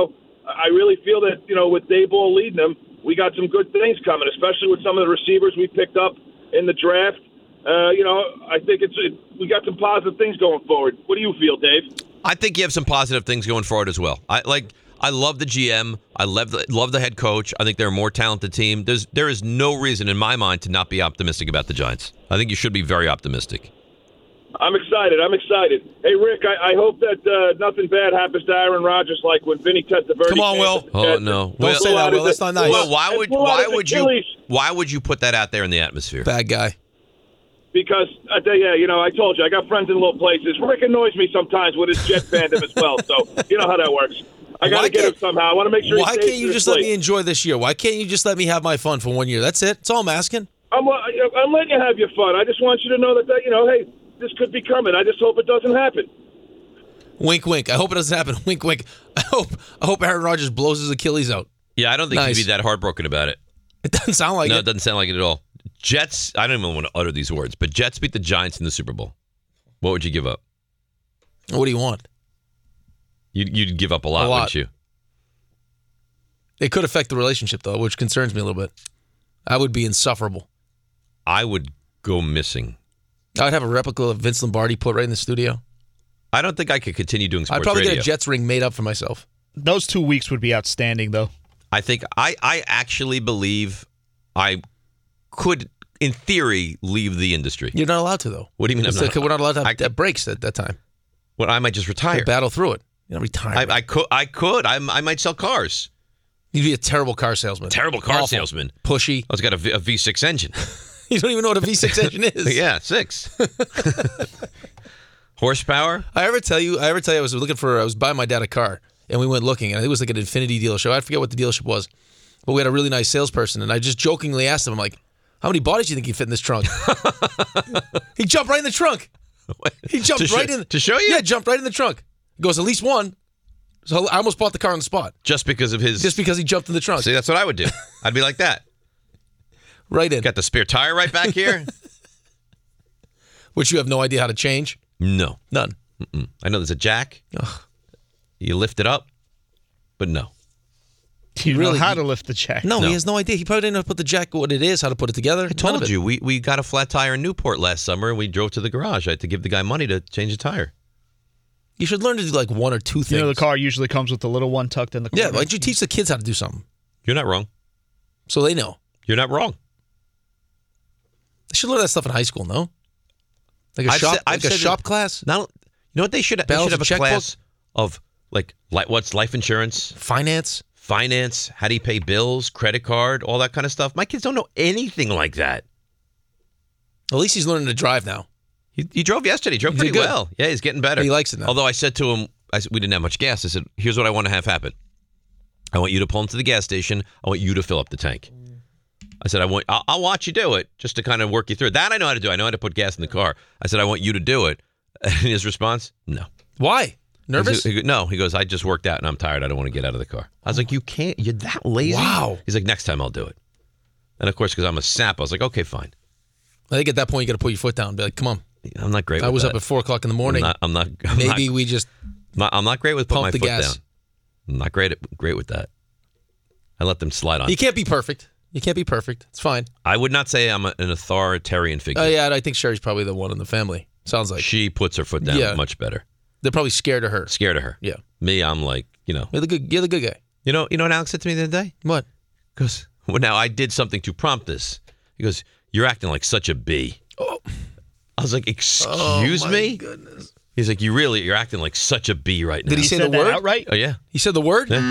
I really feel that with Daboll leading them, we got some good things coming, especially with some of the receivers we picked up in the draft. I think we got some positive things going forward. What do you feel, Dave? I think you have some positive things going forward as well. I love the GM. I love the head coach. I think they're a more talented team. There is no reason in my mind to not be optimistic about the Giants. I think you should be very optimistic. I'm excited. Hey, Rick, I hope that nothing bad happens to Aaron Rodgers like when Vinny Testaverde. Come on, Will. Oh, no. Don't say that, Will. That's not nice. Well, why would you put that out there in the atmosphere? Bad guy. Because, I told you, I got friends in little places. Rick annoys me sometimes with his Jet fandom as well, so you know how that works. I got to get him somehow. I want to make sure he stays. Why can't you just let me enjoy this year? Why can't you just let me have my fun for 1 year? That's it. That's all I'm asking. I'm letting you have your fun. I just want you to know that hey, this could be coming. I just hope it doesn't happen. Wink, wink. I hope it doesn't happen. Wink, wink. I hope Aaron Rodgers blows his Achilles out. Yeah, I don't think he'd be that heartbroken about it. It doesn't sound like it. No, it doesn't sound like it at all. Jets, I don't even want to utter these words, but Jets beat the Giants in the Super Bowl. What would you give up? What do you want? You'd give up a lot, wouldn't you? It could affect the relationship, though, which concerns me a little bit. I would be insufferable. I would go missing. I would have a replica of Vince Lombardi put right in the studio. I don't think I could continue doing sports radio. I'd probably get a Jets ring made up for myself. Those 2 weeks would be outstanding, though. I think I actually believe I could, in theory, leave the industry. You're not allowed to, though. What do you mean? We're not allowed to have breaks at that time. Well, I might just retire. You battle through it. You know, retire. I could. I might sell cars. You'd be a terrible car salesman. Terrible car salesman. Pushy. It's got a V6 engine. You don't even know what a V6 engine is. Yeah, 6. Horsepower. I ever tell you I was buying my dad a car, and we went looking, and it was like an Infinity dealership. I forget what the dealership was, but we had a really nice salesperson, and I just jokingly asked him, I'm like, how many bodies do you think you fit in this trunk? He jumped right in the trunk. He jumped to show you? Yeah, jumped right in the trunk. He goes, at least one. So I almost bought the car on the spot. Just because he jumped in the trunk. See, that's what I would do. I'd be like that. Right in. Got the spare tire right back here. Which you have no idea how to change? No. None. Mm-mm. I know there's a jack. Ugh. You lift it up, but no. Do you know how to lift the jack? No, he has no idea. He probably didn't know how to put the jack, what it is, how to put it together. I told you, we got a flat tire in Newport last summer, and we drove to the garage. I had to give the guy money to change the tire. You should learn to do like one or two things. You know, the car usually comes with the little one tucked in the corner. Yeah, why don't you teach the kids how to do something? You're not wrong. So they know. You're not wrong. They should learn that stuff in high school, no? Like a shop class? Now, you know what they should have? They should have a class of like what's life insurance? Finance, how do you pay bills, credit card, all that kind of stuff. My kids don't know anything like that. At least he's learning to drive now. He drove yesterday. He drove pretty well. Yeah, he's getting better. He likes it now. Although I said to him, we didn't have much gas. I said, here's what I want to have happen. I want you to pull into the gas station. I want you to fill up the tank. I said, I'll watch you do it just to kind of work you through it. That I know how to do. I know how to put gas in the car. I said, I want you to do it. And his response, no. Why? Nervous? No. He goes, I just worked out and I'm tired. I don't want to get out of the car. I was like, you can't. You're that lazy? Wow. He's like, next time I'll do it. And of course, because I'm a sap, I was like, okay, fine. I think at that point, you got to put your foot down and be like, come on. I'm not great with that. I was that. up at 4 o'clock in the morning. I'm not I'm not great with putting my foot down. I'm not great with that. I let them slide on. You can't be perfect. It's fine. I would not say I'm an authoritarian figure. Yeah, I think Sherry's probably the one in the family. Sounds like. She puts her foot down much better. They're probably scared of her. Yeah. Me, I'm like, You're the good guy. You know what Alex said to me the other day? What? Because, well, now I did something to prompt this. He goes, you're acting like such a bee. Oh. I was like, excuse me? Goodness. He's like, you're acting like such a bee right now. Did he say the word outright? Oh, yeah. He said the word? Yeah.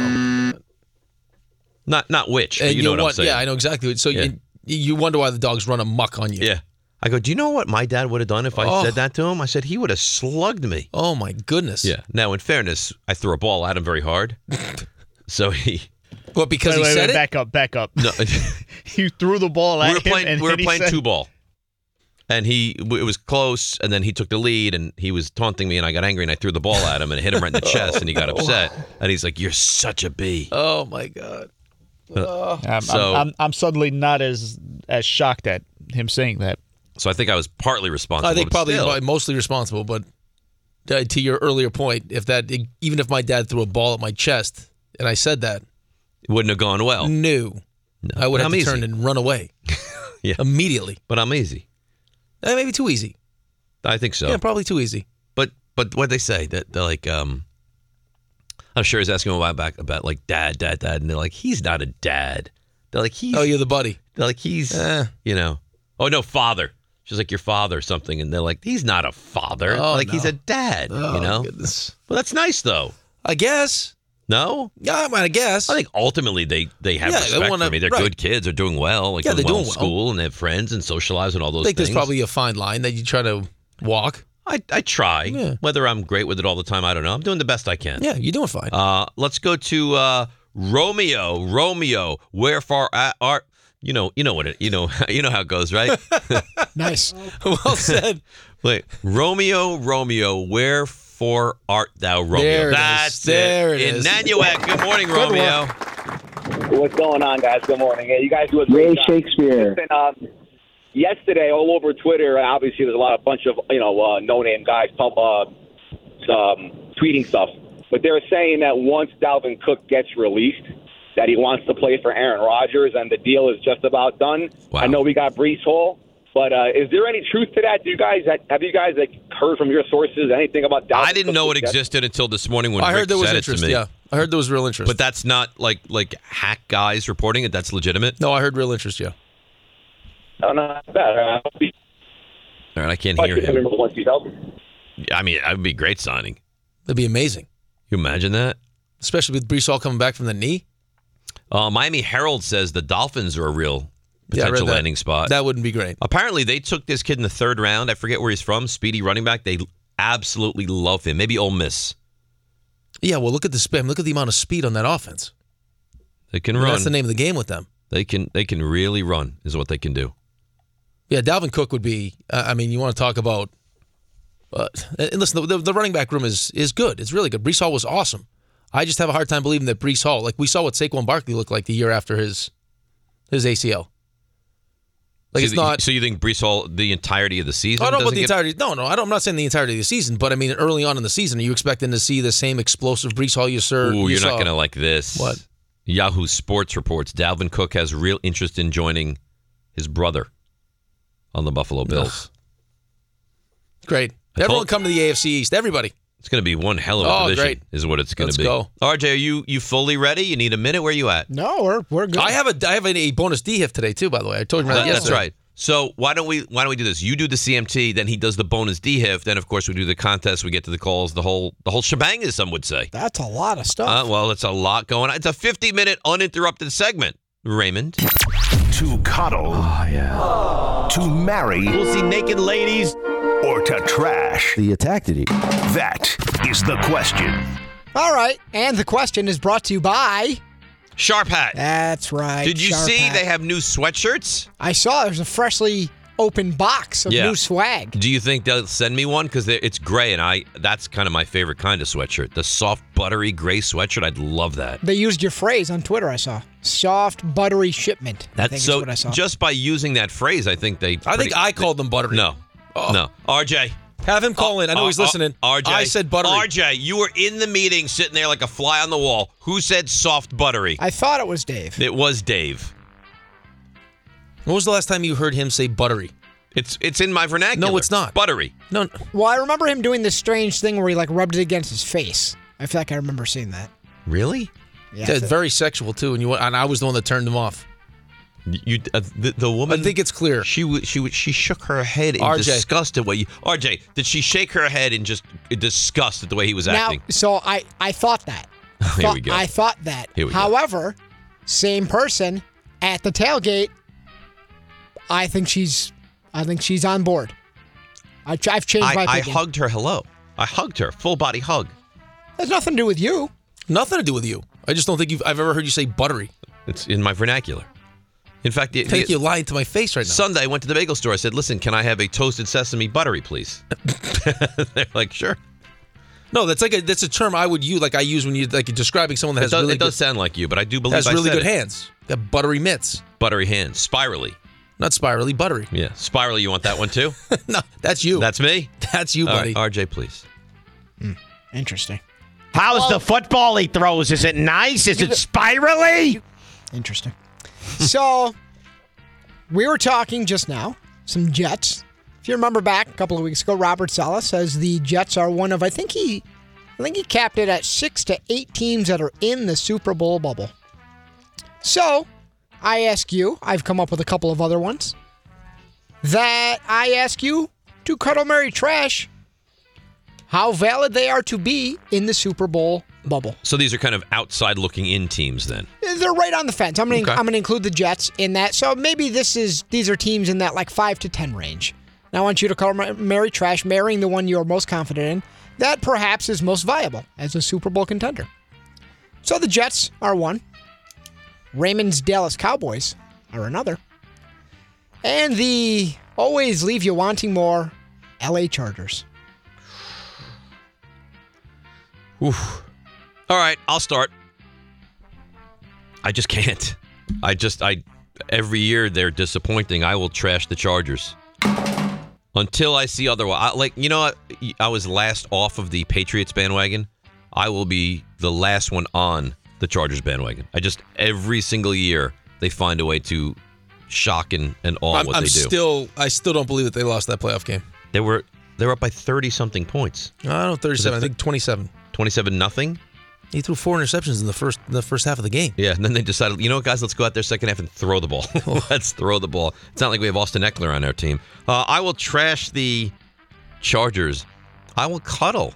Not which, but you know what I'm saying. Yeah, I know exactly. So you wonder why the dogs run amok on you. Yeah. I go, do you know what my dad would have done if I said that to him? I said, he would have slugged me. Oh, my goodness. Yeah. Now, in fairness, I threw a ball at him very hard. So he... What, because he said it? Back up. No. You threw the ball at him. We were playing 2-ball. And it was close, and then he took the lead, and he was taunting me, and I got angry, and I threw the ball at him, and it hit him right in the chest, and he got upset. And he's like, you're such a bee. Oh, my God. I'm suddenly not as shocked at him saying that. So I think I was partly responsible. I think probably mostly responsible, but to your earlier point, even if my dad threw a ball at my chest, and I said that, it wouldn't have gone well. No. I would have to turn and run away. Yeah. Immediately. But I'm easy. Maybe too easy. I think so. Yeah, probably too easy. But what they say that they're like, I'm sure he's asking a while back about like dad, and they're like, he's not a dad. They're like, he's. Oh, you're the buddy. They're like, he's, Oh no, father. She's like your father or something, and they're like, he's not a father. Oh, like no. he's a dad. Oh, goodness. Well, that's nice though. I guess. No? Yeah, I guess. I think ultimately they have respect for me. They're good kids. They're doing well. Like they're doing well in school, and they have friends and socialize and all those I think things. there's probably a fine line that you try to walk. I try. Yeah. Whether I'm great with it all the time, I don't know. I'm doing the best I can. Yeah, you're doing fine. Let's go to Romeo. Romeo, wherefore art? You know how it goes, right? Nice. Well said. Wait, Romeo, wherefore art thou, Romeo? There it That's is. There it is. In Nanuet. Good morning, Romeo. What's going on, guys? Good morning. Hey, you guys do a great job. Shakespeare. Listen, yesterday, all over Twitter, obviously there's a bunch of no-name guys tweeting stuff, but they're saying that once Dalvin Cook gets released, that he wants to play for Aaron Rodgers, and the deal is just about done. Wow. I know we got Breece Hall, but is there any truth to that? Have you guys heard from your sources anything about Dalvin? I didn't know it existed until this morning when I Rick heard there was said interest. it to me. Yeah, I heard there was real interest. But that's not like hack guys reporting it. That's legitimate. No, I heard real interest. Yeah. No, not bad. All right, I can't hear him. Once he's healthy. I mean, that would be a great signing. That'd be amazing. You imagine that? Especially with Breece Hall coming back from the knee. Miami Herald says the Dolphins are a real potential landing spot. That wouldn't be great. Apparently, they took this kid in the third round. I forget where he's from. Speedy running back. They absolutely love him. Maybe Ole Miss. Yeah, well, look at the spin. Look at the amount of speed on that offense. They can run. That's the name of the game with them. They can really run is what they can do. Yeah, Dalvin Cook would be. You want to talk about? And listen, the running back room is good. It's really good. Breece Hall was awesome. I just have a hard time believing that Breece Hall, like we saw what Saquon Barkley looked like the year after his ACL. Like it's not. So you think Breece Hall the entirety of the season? I don't know about the entirety. No, I'm not saying the entirety of the season, but I mean early on in the season, are you expecting to see the same explosive Breece Hall you saw? Ooh, you're not going to like this. What? Yahoo Sports reports Dalvin Cook has real interest in joining his brother on the Buffalo Bills. Great. Everyone come to the AFC East. Everybody. It's going to be one hell of a division, great. is what it's going to be. Let's go. RJ, are you fully ready? You need a minute? Where are you at? No, we're good. I have a bonus D-HIF today, too, by the way. I told you about that yesterday. That's right. So why don't we do this? You do the CMT, then he does the bonus D-HIF, then, of course, we do the contest, we get to the calls, the whole shebang, as some would say. That's a lot of stuff. Well, it's a lot going on. It's a 50-minute uninterrupted segment. Raymond. To cuddle. Oh, yeah. To marry. We'll see naked ladies. Or to trash. The attack did he? That is the question. All right, and the question is brought to you by Sharp Hat. That's right. Did you Sharp see Hat. they have new sweatshirts? I saw there's a freshly opened box of new swag. Do you think they'll send me one? Because it's gray, and that's kind of my favorite kind of sweatshirt. The soft, buttery gray sweatshirt. I'd love that. They used your phrase on Twitter, I saw. Soft, buttery shipment. That's is what I saw. Just by using that phrase, I think they... I think I called them buttery. No. No. RJ. Have him call in. I know he's listening. RJ. I said buttery. RJ, you were in the meeting sitting there like a fly on the wall. Who said soft buttery? I thought it was Dave. It was Dave. When was the last time you heard him say buttery? It's in my vernacular. No, it's not. Buttery. No. Well, I remember him doing this strange thing where he rubbed it against his face. I feel like I remember seeing that. Really? Yeah. It's very sexual too, and I was the one that turned him off. The woman. I think it's clear. She shook her head in disgust at what you. RJ, did she shake her head in just disgust at the way he was acting? So I thought that. Here we go. I thought that. Here we However, same person at the tailgate. I think she's on board. I've changed my opinion. I hugged her. Hello. I hugged her. Full body hug. Has nothing to do with you. Nothing to do with you. I just don't think I've ever heard you say buttery. It's in my vernacular. In fact, I think you're lying to my face right now. Sunday, I went to the bagel store. I said, listen, can I have a toasted sesame buttery, please? They're like, sure. No, that's a term I would use, like I use when you're describing someone that has really it does sound like you, but I do believe has I really said good it. hands. Got buttery mitts. Buttery hands. Spirally. Not spirally, buttery. Yeah. Spirally, you want that one too? No, that's you. That's me? That's you, buddy. All right, RJ, please. Interesting. How's the football he throws? Is it nice? Is it spirally? Interesting. So, we were talking just now, some Jets. If you remember back a couple of weeks ago, Robert Saleh says the Jets are one of, I think he capped it at 6 to 8 teams that are in the Super Bowl bubble. So, I ask you, I've come up with a couple of other ones, that I ask you to cuddle, marry, trash how valid they are to be in the Super Bowl bubble. So these are kind of outside looking in teams then? They're right on the fence. I'm going to include the Jets in that. So maybe these are teams in that like 5 to 10 range. Now I want you to call marry trash, marrying the one you're most confident in, that perhaps is most viable as a Super Bowl contender. So the Jets are one. Raymond's Dallas Cowboys are another. And the always leave you wanting more LA Chargers. Oof. All right, I'll start. I just can't. Every year they're disappointing. I will trash the Chargers until I see otherwise. I was last off of the Patriots bandwagon. I will be the last one on the Chargers bandwagon. Every single year they find a way to shock and awe what they do. I still don't believe that they lost that playoff game. They were up by 30-something points. I don't know, 37. I think 27. 27-0? He threw 4 interceptions in the first half of the game. Yeah, and then they decided, you know what, guys, let's go out there second half and throw the ball. Let's throw the ball. It's not like we have Austin Eckler on our team. I will trash the Chargers. I will cuddle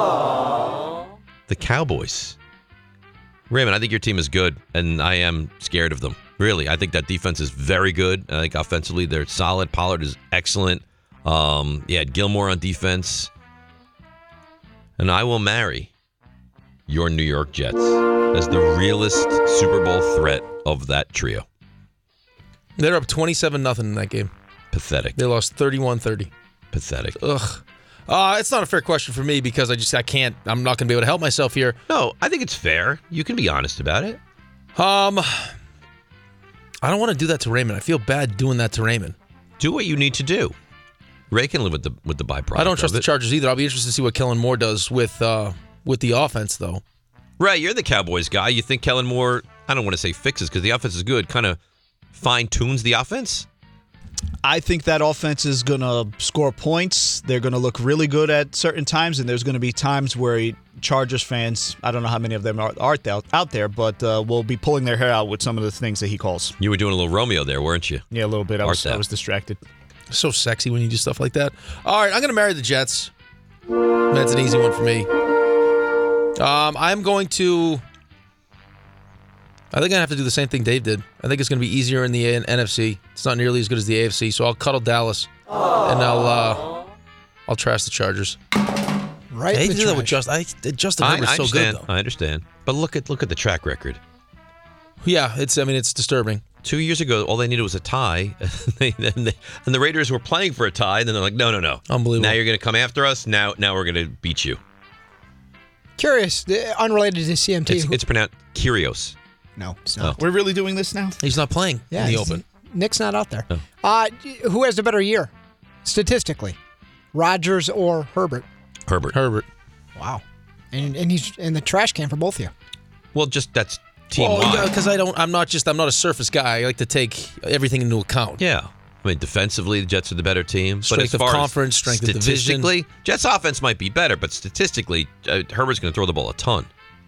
the Cowboys. Raymond, I think your team is good, and I am scared of them. Really, I think that defense is very good. I think offensively they're solid. Pollard is excellent. Gilmore on defense. And I will marry your New York Jets as the realest Super Bowl threat of that trio. They're up 27-0 in that game. Pathetic. They lost 31-30. Pathetic. Ugh. It's not a fair question for me because I can't. I'm not going to be able to help myself here. No, I think it's fair. You can be honest about it. I don't want to do that to Raymond. I feel bad doing that to Raymond. Do what you need to do. Ray can live with the byproduct. I don't trust the Chargers either. I'll be interested to see what Kellen Moore does with the offense, though. Right, you're the Cowboys guy. You think Kellen Moore, I don't want to say fixes because the offense is good, kind of fine-tunes the offense? I think that offense is going to score points. They're going to look really good at certain times, and there's going to be times where Chargers fans, I don't know how many of them are out there, but will be pulling their hair out with some of the things that he calls. You were doing a little Romeo there, weren't you? Yeah, a little bit. I was distracted. So sexy when you do stuff like that. All right, I'm going to marry the Jets. That's an easy one for me. I'm going to... I think I'm going to have to do the same thing Dave did. I think it's going to be easier in the NFC. It's not nearly as good as the AFC, so I'll cuddle Dallas, and I'll trash the Chargers. Right, I hate to do that with Justin Herbert's so good, though. I understand, but look at the track record. Yeah, it's disturbing. 2 years ago, all they needed was a tie, and the Raiders were playing for a tie, and then they're like, no. Unbelievable. Now you're going to come after us. Now we're going to beat you. Curious, unrelated to CMT. It's pronounced Kyrgios. No, it's not. We're really doing this now? He's not playing in the Open. Nick's not out there. Oh. Who has the better year, statistically? Rodgers or Herbert? Herbert. Wow. And he's in the trash can for both of you. Well, that's team-wide. Because I'm not a surface guy. I like to take everything into account. Yeah. I mean, defensively, the Jets are the better team. Strength but as far of conference, strength of division. Statistically, Jets' offense might be better, but statistically, Herbert's going to throw the ball a ton.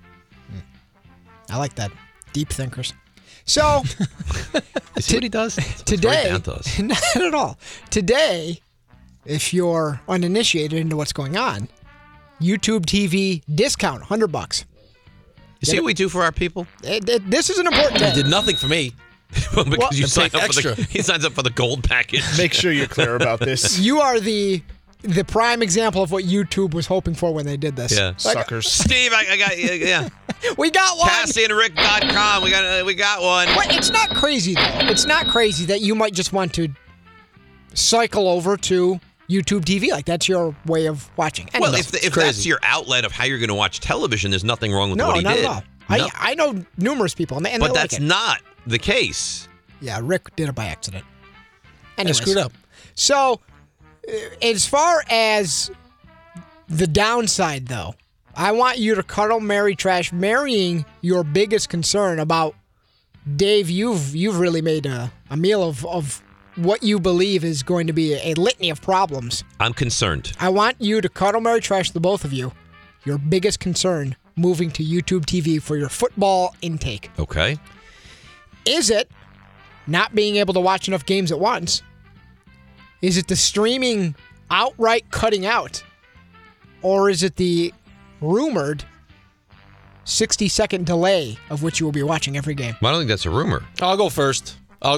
I like that. Deep thinkers. So, you see what he does? Today, down to us. Not at all. Today, if you're uninitiated into what's going on, YouTube TV discount, $100. You see what we do for our people? This is an important day. You did nothing for me. Because you signed up he signs up for the gold package. Make sure you're clear about this. You are the prime example of what YouTube was hoping for when they did this. Yeah, suckers. Steve, I got yeah. We got one. CassieandRick.com. We got one. But it's not crazy though. It's not crazy that you might just want to cycle over to YouTube TV. Like that's your way of watching. Well, if that's your outlet of how you're going to watch television, there's nothing wrong with what he did. No. I know numerous people, and but they that's like it. not the case. Yeah, Rick did it by accident. Anyways. I screwed up. So, as far as the downside, though, I want you to cuddle, marry, trash, marrying your biggest concern about Dave. You've really made a meal of what you believe is going to be a litany of problems. I'm concerned. I want you to cuddle, marry, trash, the both of you. Your biggest concern moving to YouTube TV for your football intake. Okay. Is it not being able to watch enough games at once? Is it the streaming outright cutting out? Or is it the rumored 60-second delay of which you will be watching every game? I don't think that's a rumor. I'll go first.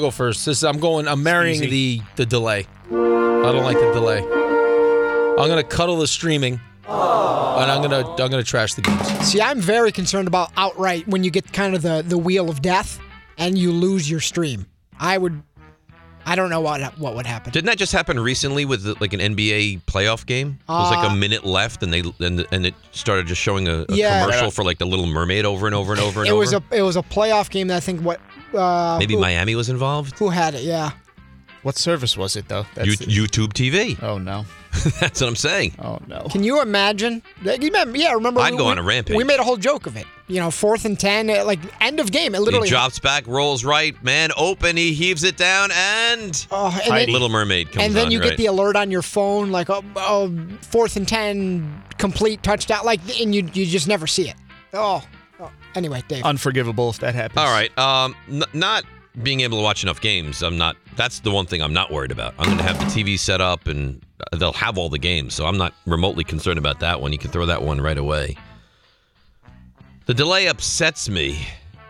I'm marrying the delay. I don't like the delay. I'm going to cuddle the streaming. And I'm gonna trash the games. See, I'm very concerned about outright when you get kind of the wheel of death and you lose your stream. I don't know what would happen. Didn't that just happen recently with like an NBA playoff game? It was like a minute left, and it started just showing a commercial for like the Little Mermaid over and over and over and it over. It was a playoff game that I think maybe Miami was involved. Who had it? Yeah. What service was it though? YouTube TV. Oh no. That's what I'm saying. Oh no. Can you imagine? Remember? I'd go on a rampage. We made a whole joke of it. 4th and 10, like end of game. It literally he drops back, rolls right, man open. He heaves it down, and Little Mermaid comes on. And then you get the alert on your phone, like 4th and 10, complete touchdown, and you just never see it. Oh. Anyway, Dave. Unforgivable if that happens. All right. Not being able to watch enough games. That's the one thing I'm not worried about. I'm going to have the TV set up, and they'll have all the games, so I'm not remotely concerned about that one. You can throw that one right away. The delay upsets me.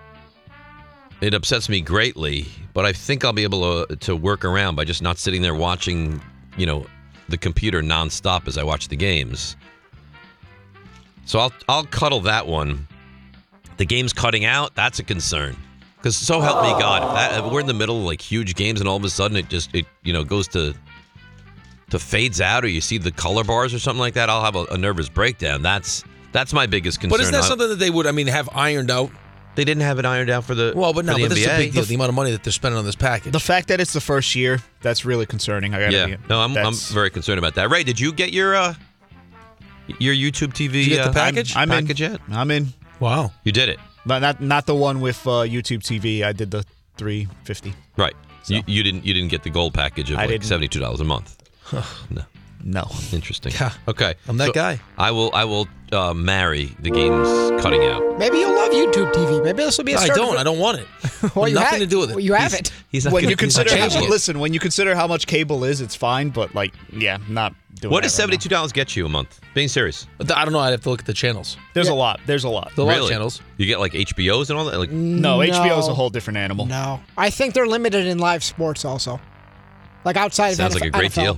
It upsets me greatly, but I think I'll be able to work around by just not sitting there watching, the computer nonstop as I watch the games. So I'll cuddle that one. The game's cutting out, that's a concern. Because so help me God, if we're in the middle of like huge games and all of a sudden it goes to fades out, or you see the color bars or something like that, I'll have a nervous breakdown. That's my biggest concern. But isn't that something that they would, have ironed out? They didn't have it ironed out for the but NBA. this is a big deal. The amount of money that they're spending on this package. The fact that it's the first year, that's really concerning. I'm very concerned about that. Ray, did you get your YouTube TV? Did you get the package? I'm package in. Yet? I'm in. Wow, you did it. But not the one with YouTube TV. I did the $350. Right. So. You didn't get the gold package of $72 a month. No. Interesting. Yeah. Okay. I'm that guy. I will marry the games cutting out. Maybe you'll love YouTube TV. Maybe this will be a start. I don't want it. Well, nothing to do with it. Well, you have it. He's not when you consider how much cable is, it's fine. But not doing. What does $72 get you a month? Being serious. I don't know. I'd have to look at the channels. There's a lot. There's a lot. There's a lot of channels. You get like HBOs and all that. No, HBO is a whole different animal. No, I think they're limited in live sports also. Like outside Sounds of like a great NFL.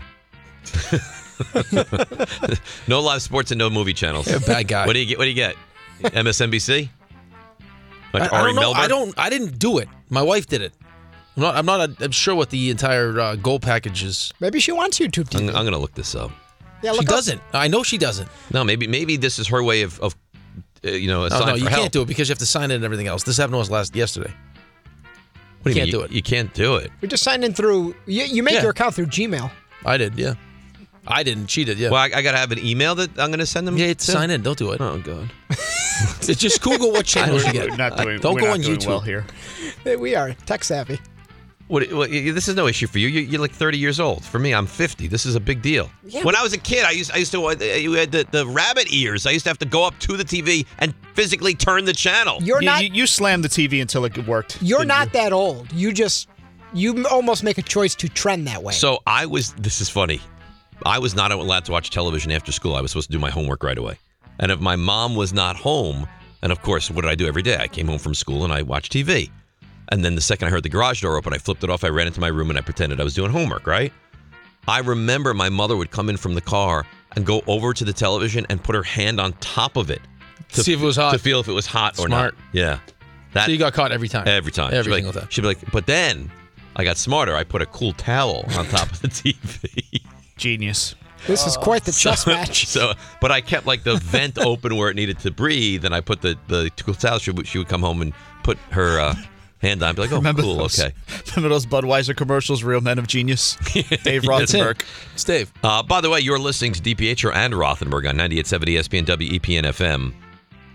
deal. No live sports and no movie channels. You're a bad guy. What do you get? MSNBC? Like I Ari don't know. Melber? I didn't do it. My wife did it. I'm not sure what the entire gold package is. Maybe she wants YouTube TV. I'm going to look this up. Yeah, she doesn't. I know she doesn't. No, maybe this is her way of a sign no, for you help. can't do it because you have to sign in and everything else. This happened to us yesterday. What do you can't mean? do it. You can't do it. We just signed in through. You make your account through Gmail. I did. Yeah. I didn't. She did. Yeah. Well, I got to have an email that I'm going to send them. Yeah, sign in. Don't do it. Oh God. It's just Google what channels you get. Don't go on YouTube. Well here. We are tech savvy. What, this is no issue for you. You're like 30 years old. For me, I'm 50. This is a big deal. Yeah, when I was a kid, I used to. You had the rabbit ears. I used to have to go up to the TV and physically turn the channel. You slammed the TV until it worked. You're not that old. You almost make a choice to trend that way. So this is funny. I was not allowed to watch television after school. I was supposed to do my homework right away. And if my mom was not home, and of course, what did I do every day? I came home from school and I watched TV. And then the second I heard the garage door open, I flipped it off. I ran into my room and I pretended I was doing homework, right? I remember my mother would come in from the car and go over to the television and put her hand on top of it. To see if it was hot. To feel if it was hot or not. Yeah. So you got caught every time? Every time. Every single time. She'd be like, but then I got smarter. I put a cool towel on top of the TV. Genius. This is quite the chess match. But I kept like the vent open where it needed to breathe, and I put the cool towel. She would come home and put her hand on, be like, "Oh, cool, okay." Remember those Budweiser commercials? Real Men of Genius. Dave Rothenberg. It's Dave. By the way, you're listening to DiPietro and Rothenberg on 98.7 ESPN WEPN FM.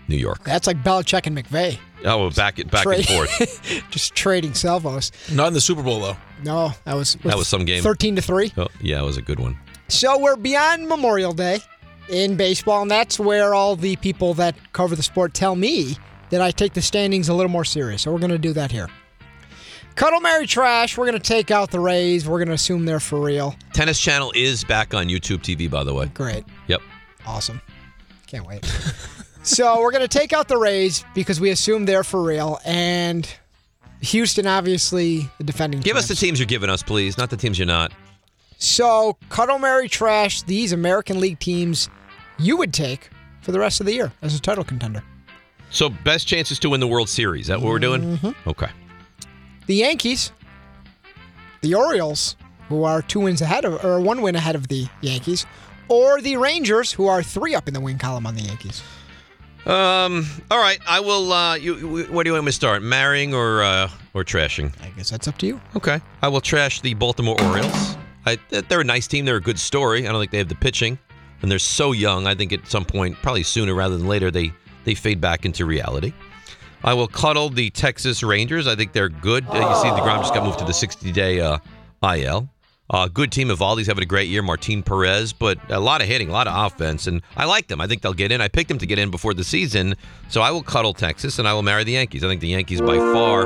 New York. That's like Belichick and McVay. Oh, back and forth. Just trading salvos. Not in the Super Bowl, though. No, that was some game. 13-3. Oh, yeah, it was a good one. So we're beyond Memorial Day in baseball, and that's where all the people that cover the sport tell me that I take the standings a little more serious. So we're going to do that here. Cuddle, Marry, Trash. We're going to take out the Rays. We're going to assume they're for real. Tennis Channel is back on YouTube TV, by the way. Great. Yep. Awesome. Can't wait. So we're going to take out the Rays because we assume they're for real. And Houston, obviously, the defending Give champs. us the teams you're giving us, please, not the teams you're not. So, Cuddle, Marry, Trash, these American League teams you would take for the rest of the year as a title contender. So, best chances to win the World Series. Is that what we're doing? Mm-hmm. Okay. The Yankees, the Orioles, who are 2 wins ahead of, or 1 win ahead of the Yankees, or the Rangers, who are 3 up in the win column on the Yankees. All right. I will. Where do you want me to start? Marrying or trashing? I guess that's up to you. Okay. I will trash the Baltimore Orioles. They're a nice team. They're a good story. I don't think they have the pitching, and they're so young. I think at some point, probably sooner rather than later, they fade back into reality. I will cuddle the Texas Rangers. I think they're good. You see, DeGrom just got moved to the 60-day IL. Good team. Evaldi's having a great year. Martin Perez, but a lot of hitting, a lot of offense, and I like them. I think they'll get in. I picked them to get in before the season, so I will cuddle Texas, and I will marry the Yankees. I think the Yankees, by far,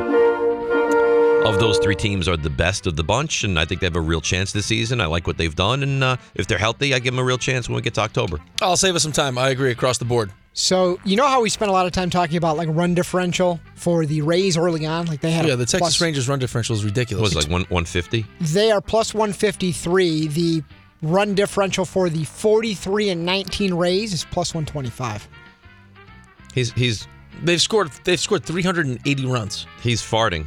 of those 3 teams, are the best of the bunch, and I think they have a real chance this season. I like what they've done, and if they're healthy, I give them a real chance when we get to October. I'll save us some time. I agree across the board. So, you know how we spent a lot of time talking about like run differential for the Rays early on? Like they had the Texas Rangers run differential is ridiculous. Was it like 150? They are plus 153. The run differential for the 43-19 Rays is plus 125. They've scored 380 runs. He's farting.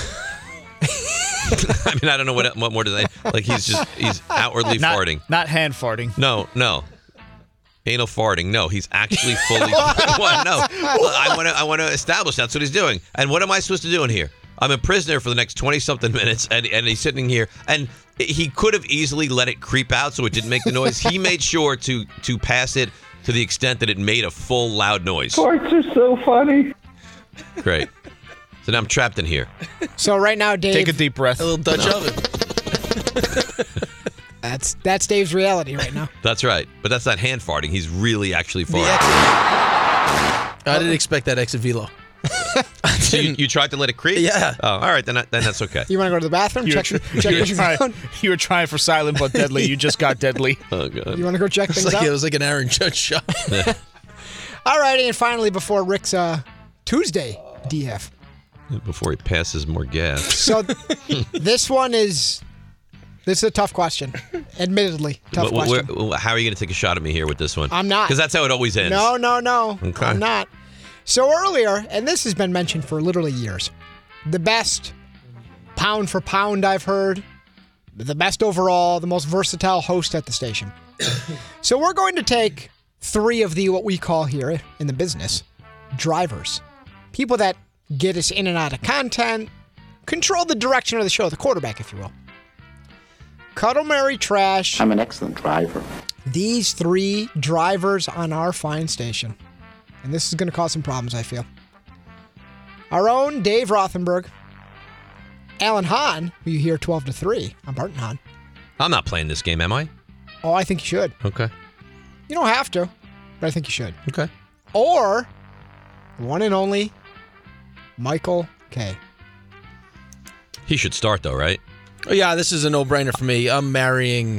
I mean, I don't know what more to say. Like he's outwardly farting. Not hand farting. No. Anal farting. No, he's actually fully. No. I want to establish that's what he's doing. And what am I supposed to do in here? I'm a prisoner for the next 20-something minutes, and he's sitting here. And he could have easily let it creep out so it didn't make the noise. He made sure to pass it to the extent that it made a full, loud noise. Farts are so funny. Great. So now I'm trapped in here. So right now, Dave. Take a deep breath. A little Dutch oven. That's Dave's reality right now. That's right. But that's not hand farting. He's really actually farting. I didn't expect that exit velo. So you tried to let it creep? Yeah. Oh, all right. Then that's okay. You want to go to the bathroom? You were trying for silent but deadly. You just got deadly. Oh, God. You want to go check things out? It was like an Aaron Judge shot. All right. And finally, before Rick's Tuesday DF. Before he passes more gas. So this is a tough question. Admittedly, tough question. How are you going to take a shot at me here with this one? I'm not. Because that's how it always ends. No. Okay. I'm not. So earlier, and this has been mentioned for literally years, the best pound for pound I've heard, the best overall, the most versatile host at the station. So we're going to take 3 of the, what we call here in the business, drivers. People that get us in and out of content, control the direction of the show, the quarterback, if you will. Cuddle, Marry, Trash. I'm an excellent driver. These 3 drivers on our fine station. And this is going to cause some problems, I feel. Our own Dave Rothenberg. Alan Hahn, who you hear 12-3. I'm Barton Hahn. I'm not playing this game, am I? Oh, I think you should. Okay. You don't have to, but I think you should. Okay. Or, one and only, Michael K. He should start, though, right? Oh, yeah, this is a no-brainer for me. I'm marrying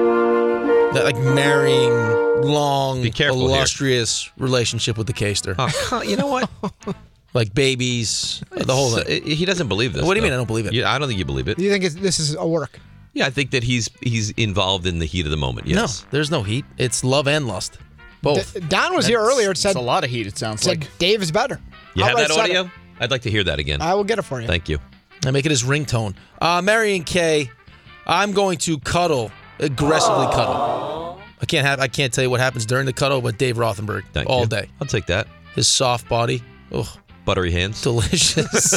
long, illustrious relationship with the K-ster. Oh, you know what? Like babies, the whole thing. He doesn't believe this. What do you mean I don't believe it? I don't think you believe it. Do you think this is a work? Yeah, I think that he's involved in the heat of the moment, yes. No, there's no heat. It's love and lust. Both. Don was here earlier. It said it's a lot of heat, it sounds like. Dave is better. You have that audio? I'd like to hear that again. I will get it for you. Thank you. I make it his ringtone. Marion K, I'm going to aggressively cuddle. I can't tell you what happens during the cuddle with Dave Rothenberg all day. I'll take that. His soft body. Ugh. Buttery hands. Delicious.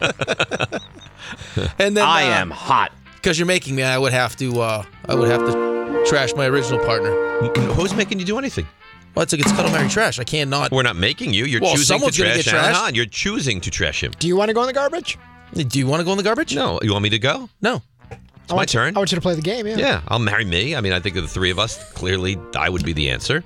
And then I am hot. Because you're making me, I would have to trash my original partner. Who's making you do anything? Well, it's Cuddle, Marry, Trash. I can't not. We're not making you. You're choosing to someone's gonna trash get Alan trashed. Hahn. You're choosing to trash him. Do you want to go in the garbage? Do you want to go in the garbage? No. You want me to go? No. It's my turn. I want you to play the game, yeah. Yeah, I'll marry me. I mean, I think of the three of us, clearly I would be the answer.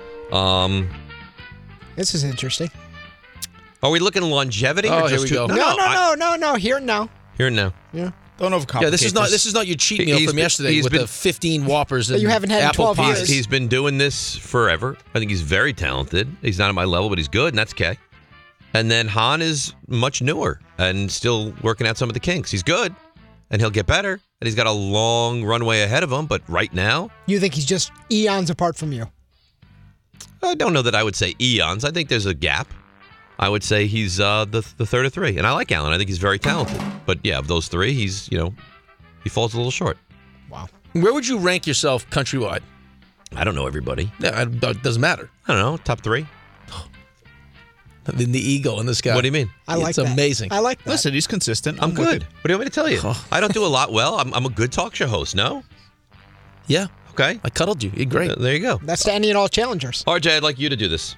This is interesting. Are we looking longevity? Oh, or here just we go. No. Here and now. Here and now. Yeah. Don't overcomplicate. Yeah, this is not your cheat meal from yesterday with the 15 Whoppers and you haven't had in apple 12 pies. years. He's been doing this forever. I think he's very talented. He's not at my level, but he's good, and that's okay. And then Hahn is much newer and still working out some of the kinks. He's good, and he'll get better, and he's got a long runway ahead of him. But right now, You think he's just eons apart from you? I don't know that I would say eons. I think there's a gap. I would say he's the third of three, and I like Alan. I think he's very talented. But yeah, of those three, he falls a little short. Wow. Where would you rank yourself countrywide? I don't know everybody. Yeah, it doesn't matter. I don't know, top three. The ego in this guy. What do you mean? I like it's that. amazing. I like that. Listen, he's consistent. I'm with good. it. What do you want me to tell you? I don't do a lot well. I'm a good talk show host, no? Yeah. Okay. I cuddled you. You're great. There you go. That's to any and all challengers. RJ, I'd like you to do this.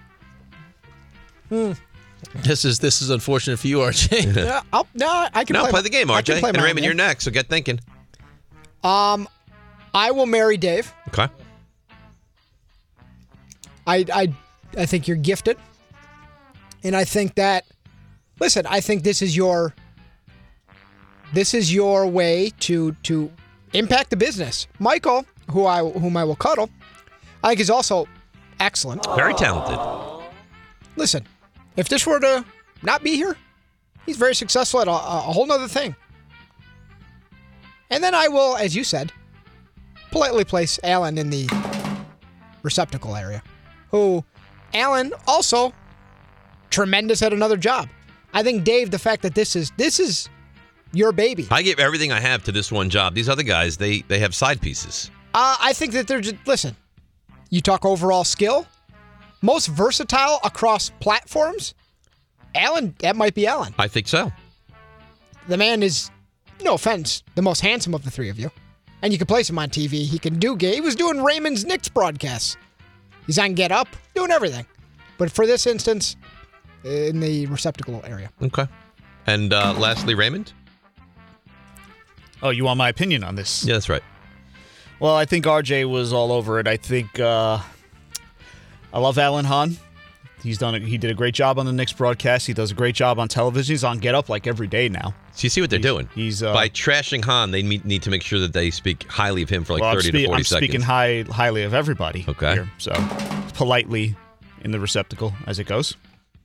This is unfortunate for you, RJ. I can play the game, I can RJ. play And my Raymond, own you're game. next, so get thinking. I will marry Dave. Okay. I think you're gifted. And I think that, listen, I think this is your way to impact the business. Michael, whom I will cuddle, I think is also excellent. Very talented. Listen, if this were to not be here, he's very successful at a whole nother thing. And then I will, as you said, politely place Alan in the receptacle area. Who, Alan, also tremendous at another job. I think, Dave, the fact that this is your baby. I give everything I have to this one job. These other guys, they have side pieces. I think that they're just, listen, you talk overall skill, most versatile across platforms, Alan, that might be Alan. I think so. The man is, no offense, the most handsome of the three of you. And you can place him on TV. He can do he was doing Raymond's Knicks broadcasts. He's on Get Up, doing everything. But for this instance, in the receptacle area. Okay. And lastly, Raymond? Oh, you want my opinion on this? Yeah, that's right. Well, I think RJ was all over it. I think I love Alan Hahn. He did a great job on the Knicks broadcast. He does a great job on television. He's on Get Up like every day now. So you see what they're doing? By trashing Hahn, they need to make sure that they speak highly of him for 30 to 40 I'm seconds. speaking highly of everybody. Okay. Here, so politely in the receptacle as it goes.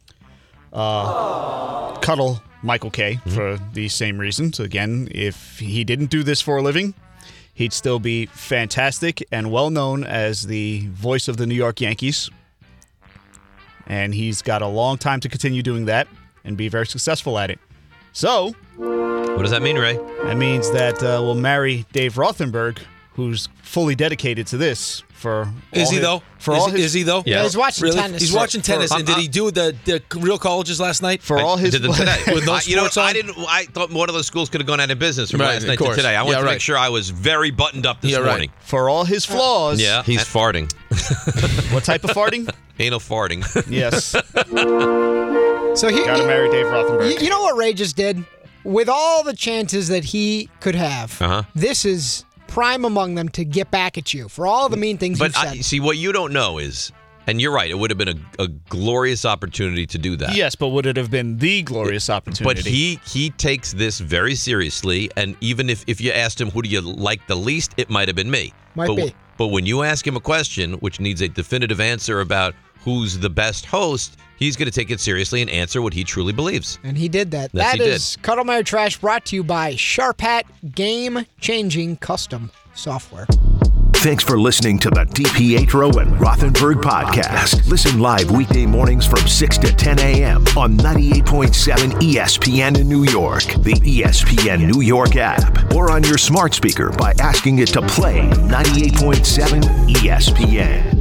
Cuddle Michael K for the same reasons. Again, if he didn't do this for a living, he'd still be fantastic and well known as the voice of the New York Yankees. And he's got a long time to continue doing that and be very successful at it. So, what does that mean, Ray? That means that we'll marry Dave Rothenberg, who's fully dedicated to this. Is he though? Is he though? Yeah, he's watching tennis. He's watching tennis. And did he do the real colleges last night? Did them today. With no sports on? I thought one of those schools could have gone out of business from Right, last of night to course. today. I wanted Yeah, to right. make sure I was very buttoned up this Yeah, right. morning. For all his flaws. Yeah, he's farting. What type of farting? Anal farting. Yes. So he Gotta marry Dave Rothenberg. You know what Ray just did? With all the chances that he could have, this is prime among them to get back at you for all the mean things you've said. See, what you don't know is, and you're right, it would have been a glorious opportunity to do that. Yes, but would it have been the glorious opportunity? But he takes this very seriously, and even if you asked him who do you like the least, it might have been me. Might be. But when you ask him a question which needs a definitive answer about who's the best host, he's going to take it seriously and answer what he truly believes. And he did that. Yes, That he is Cuddle My Trash, brought to you by Sharp Hat Game-Changing Custom Software. Thanks for listening to the DiPietro and Rothenberg podcast. Listen live weekday mornings from 6 to 10 a.m. on 98.7 ESPN in New York, the ESPN New York app, or on your smart speaker by asking it to play 98.7 ESPN.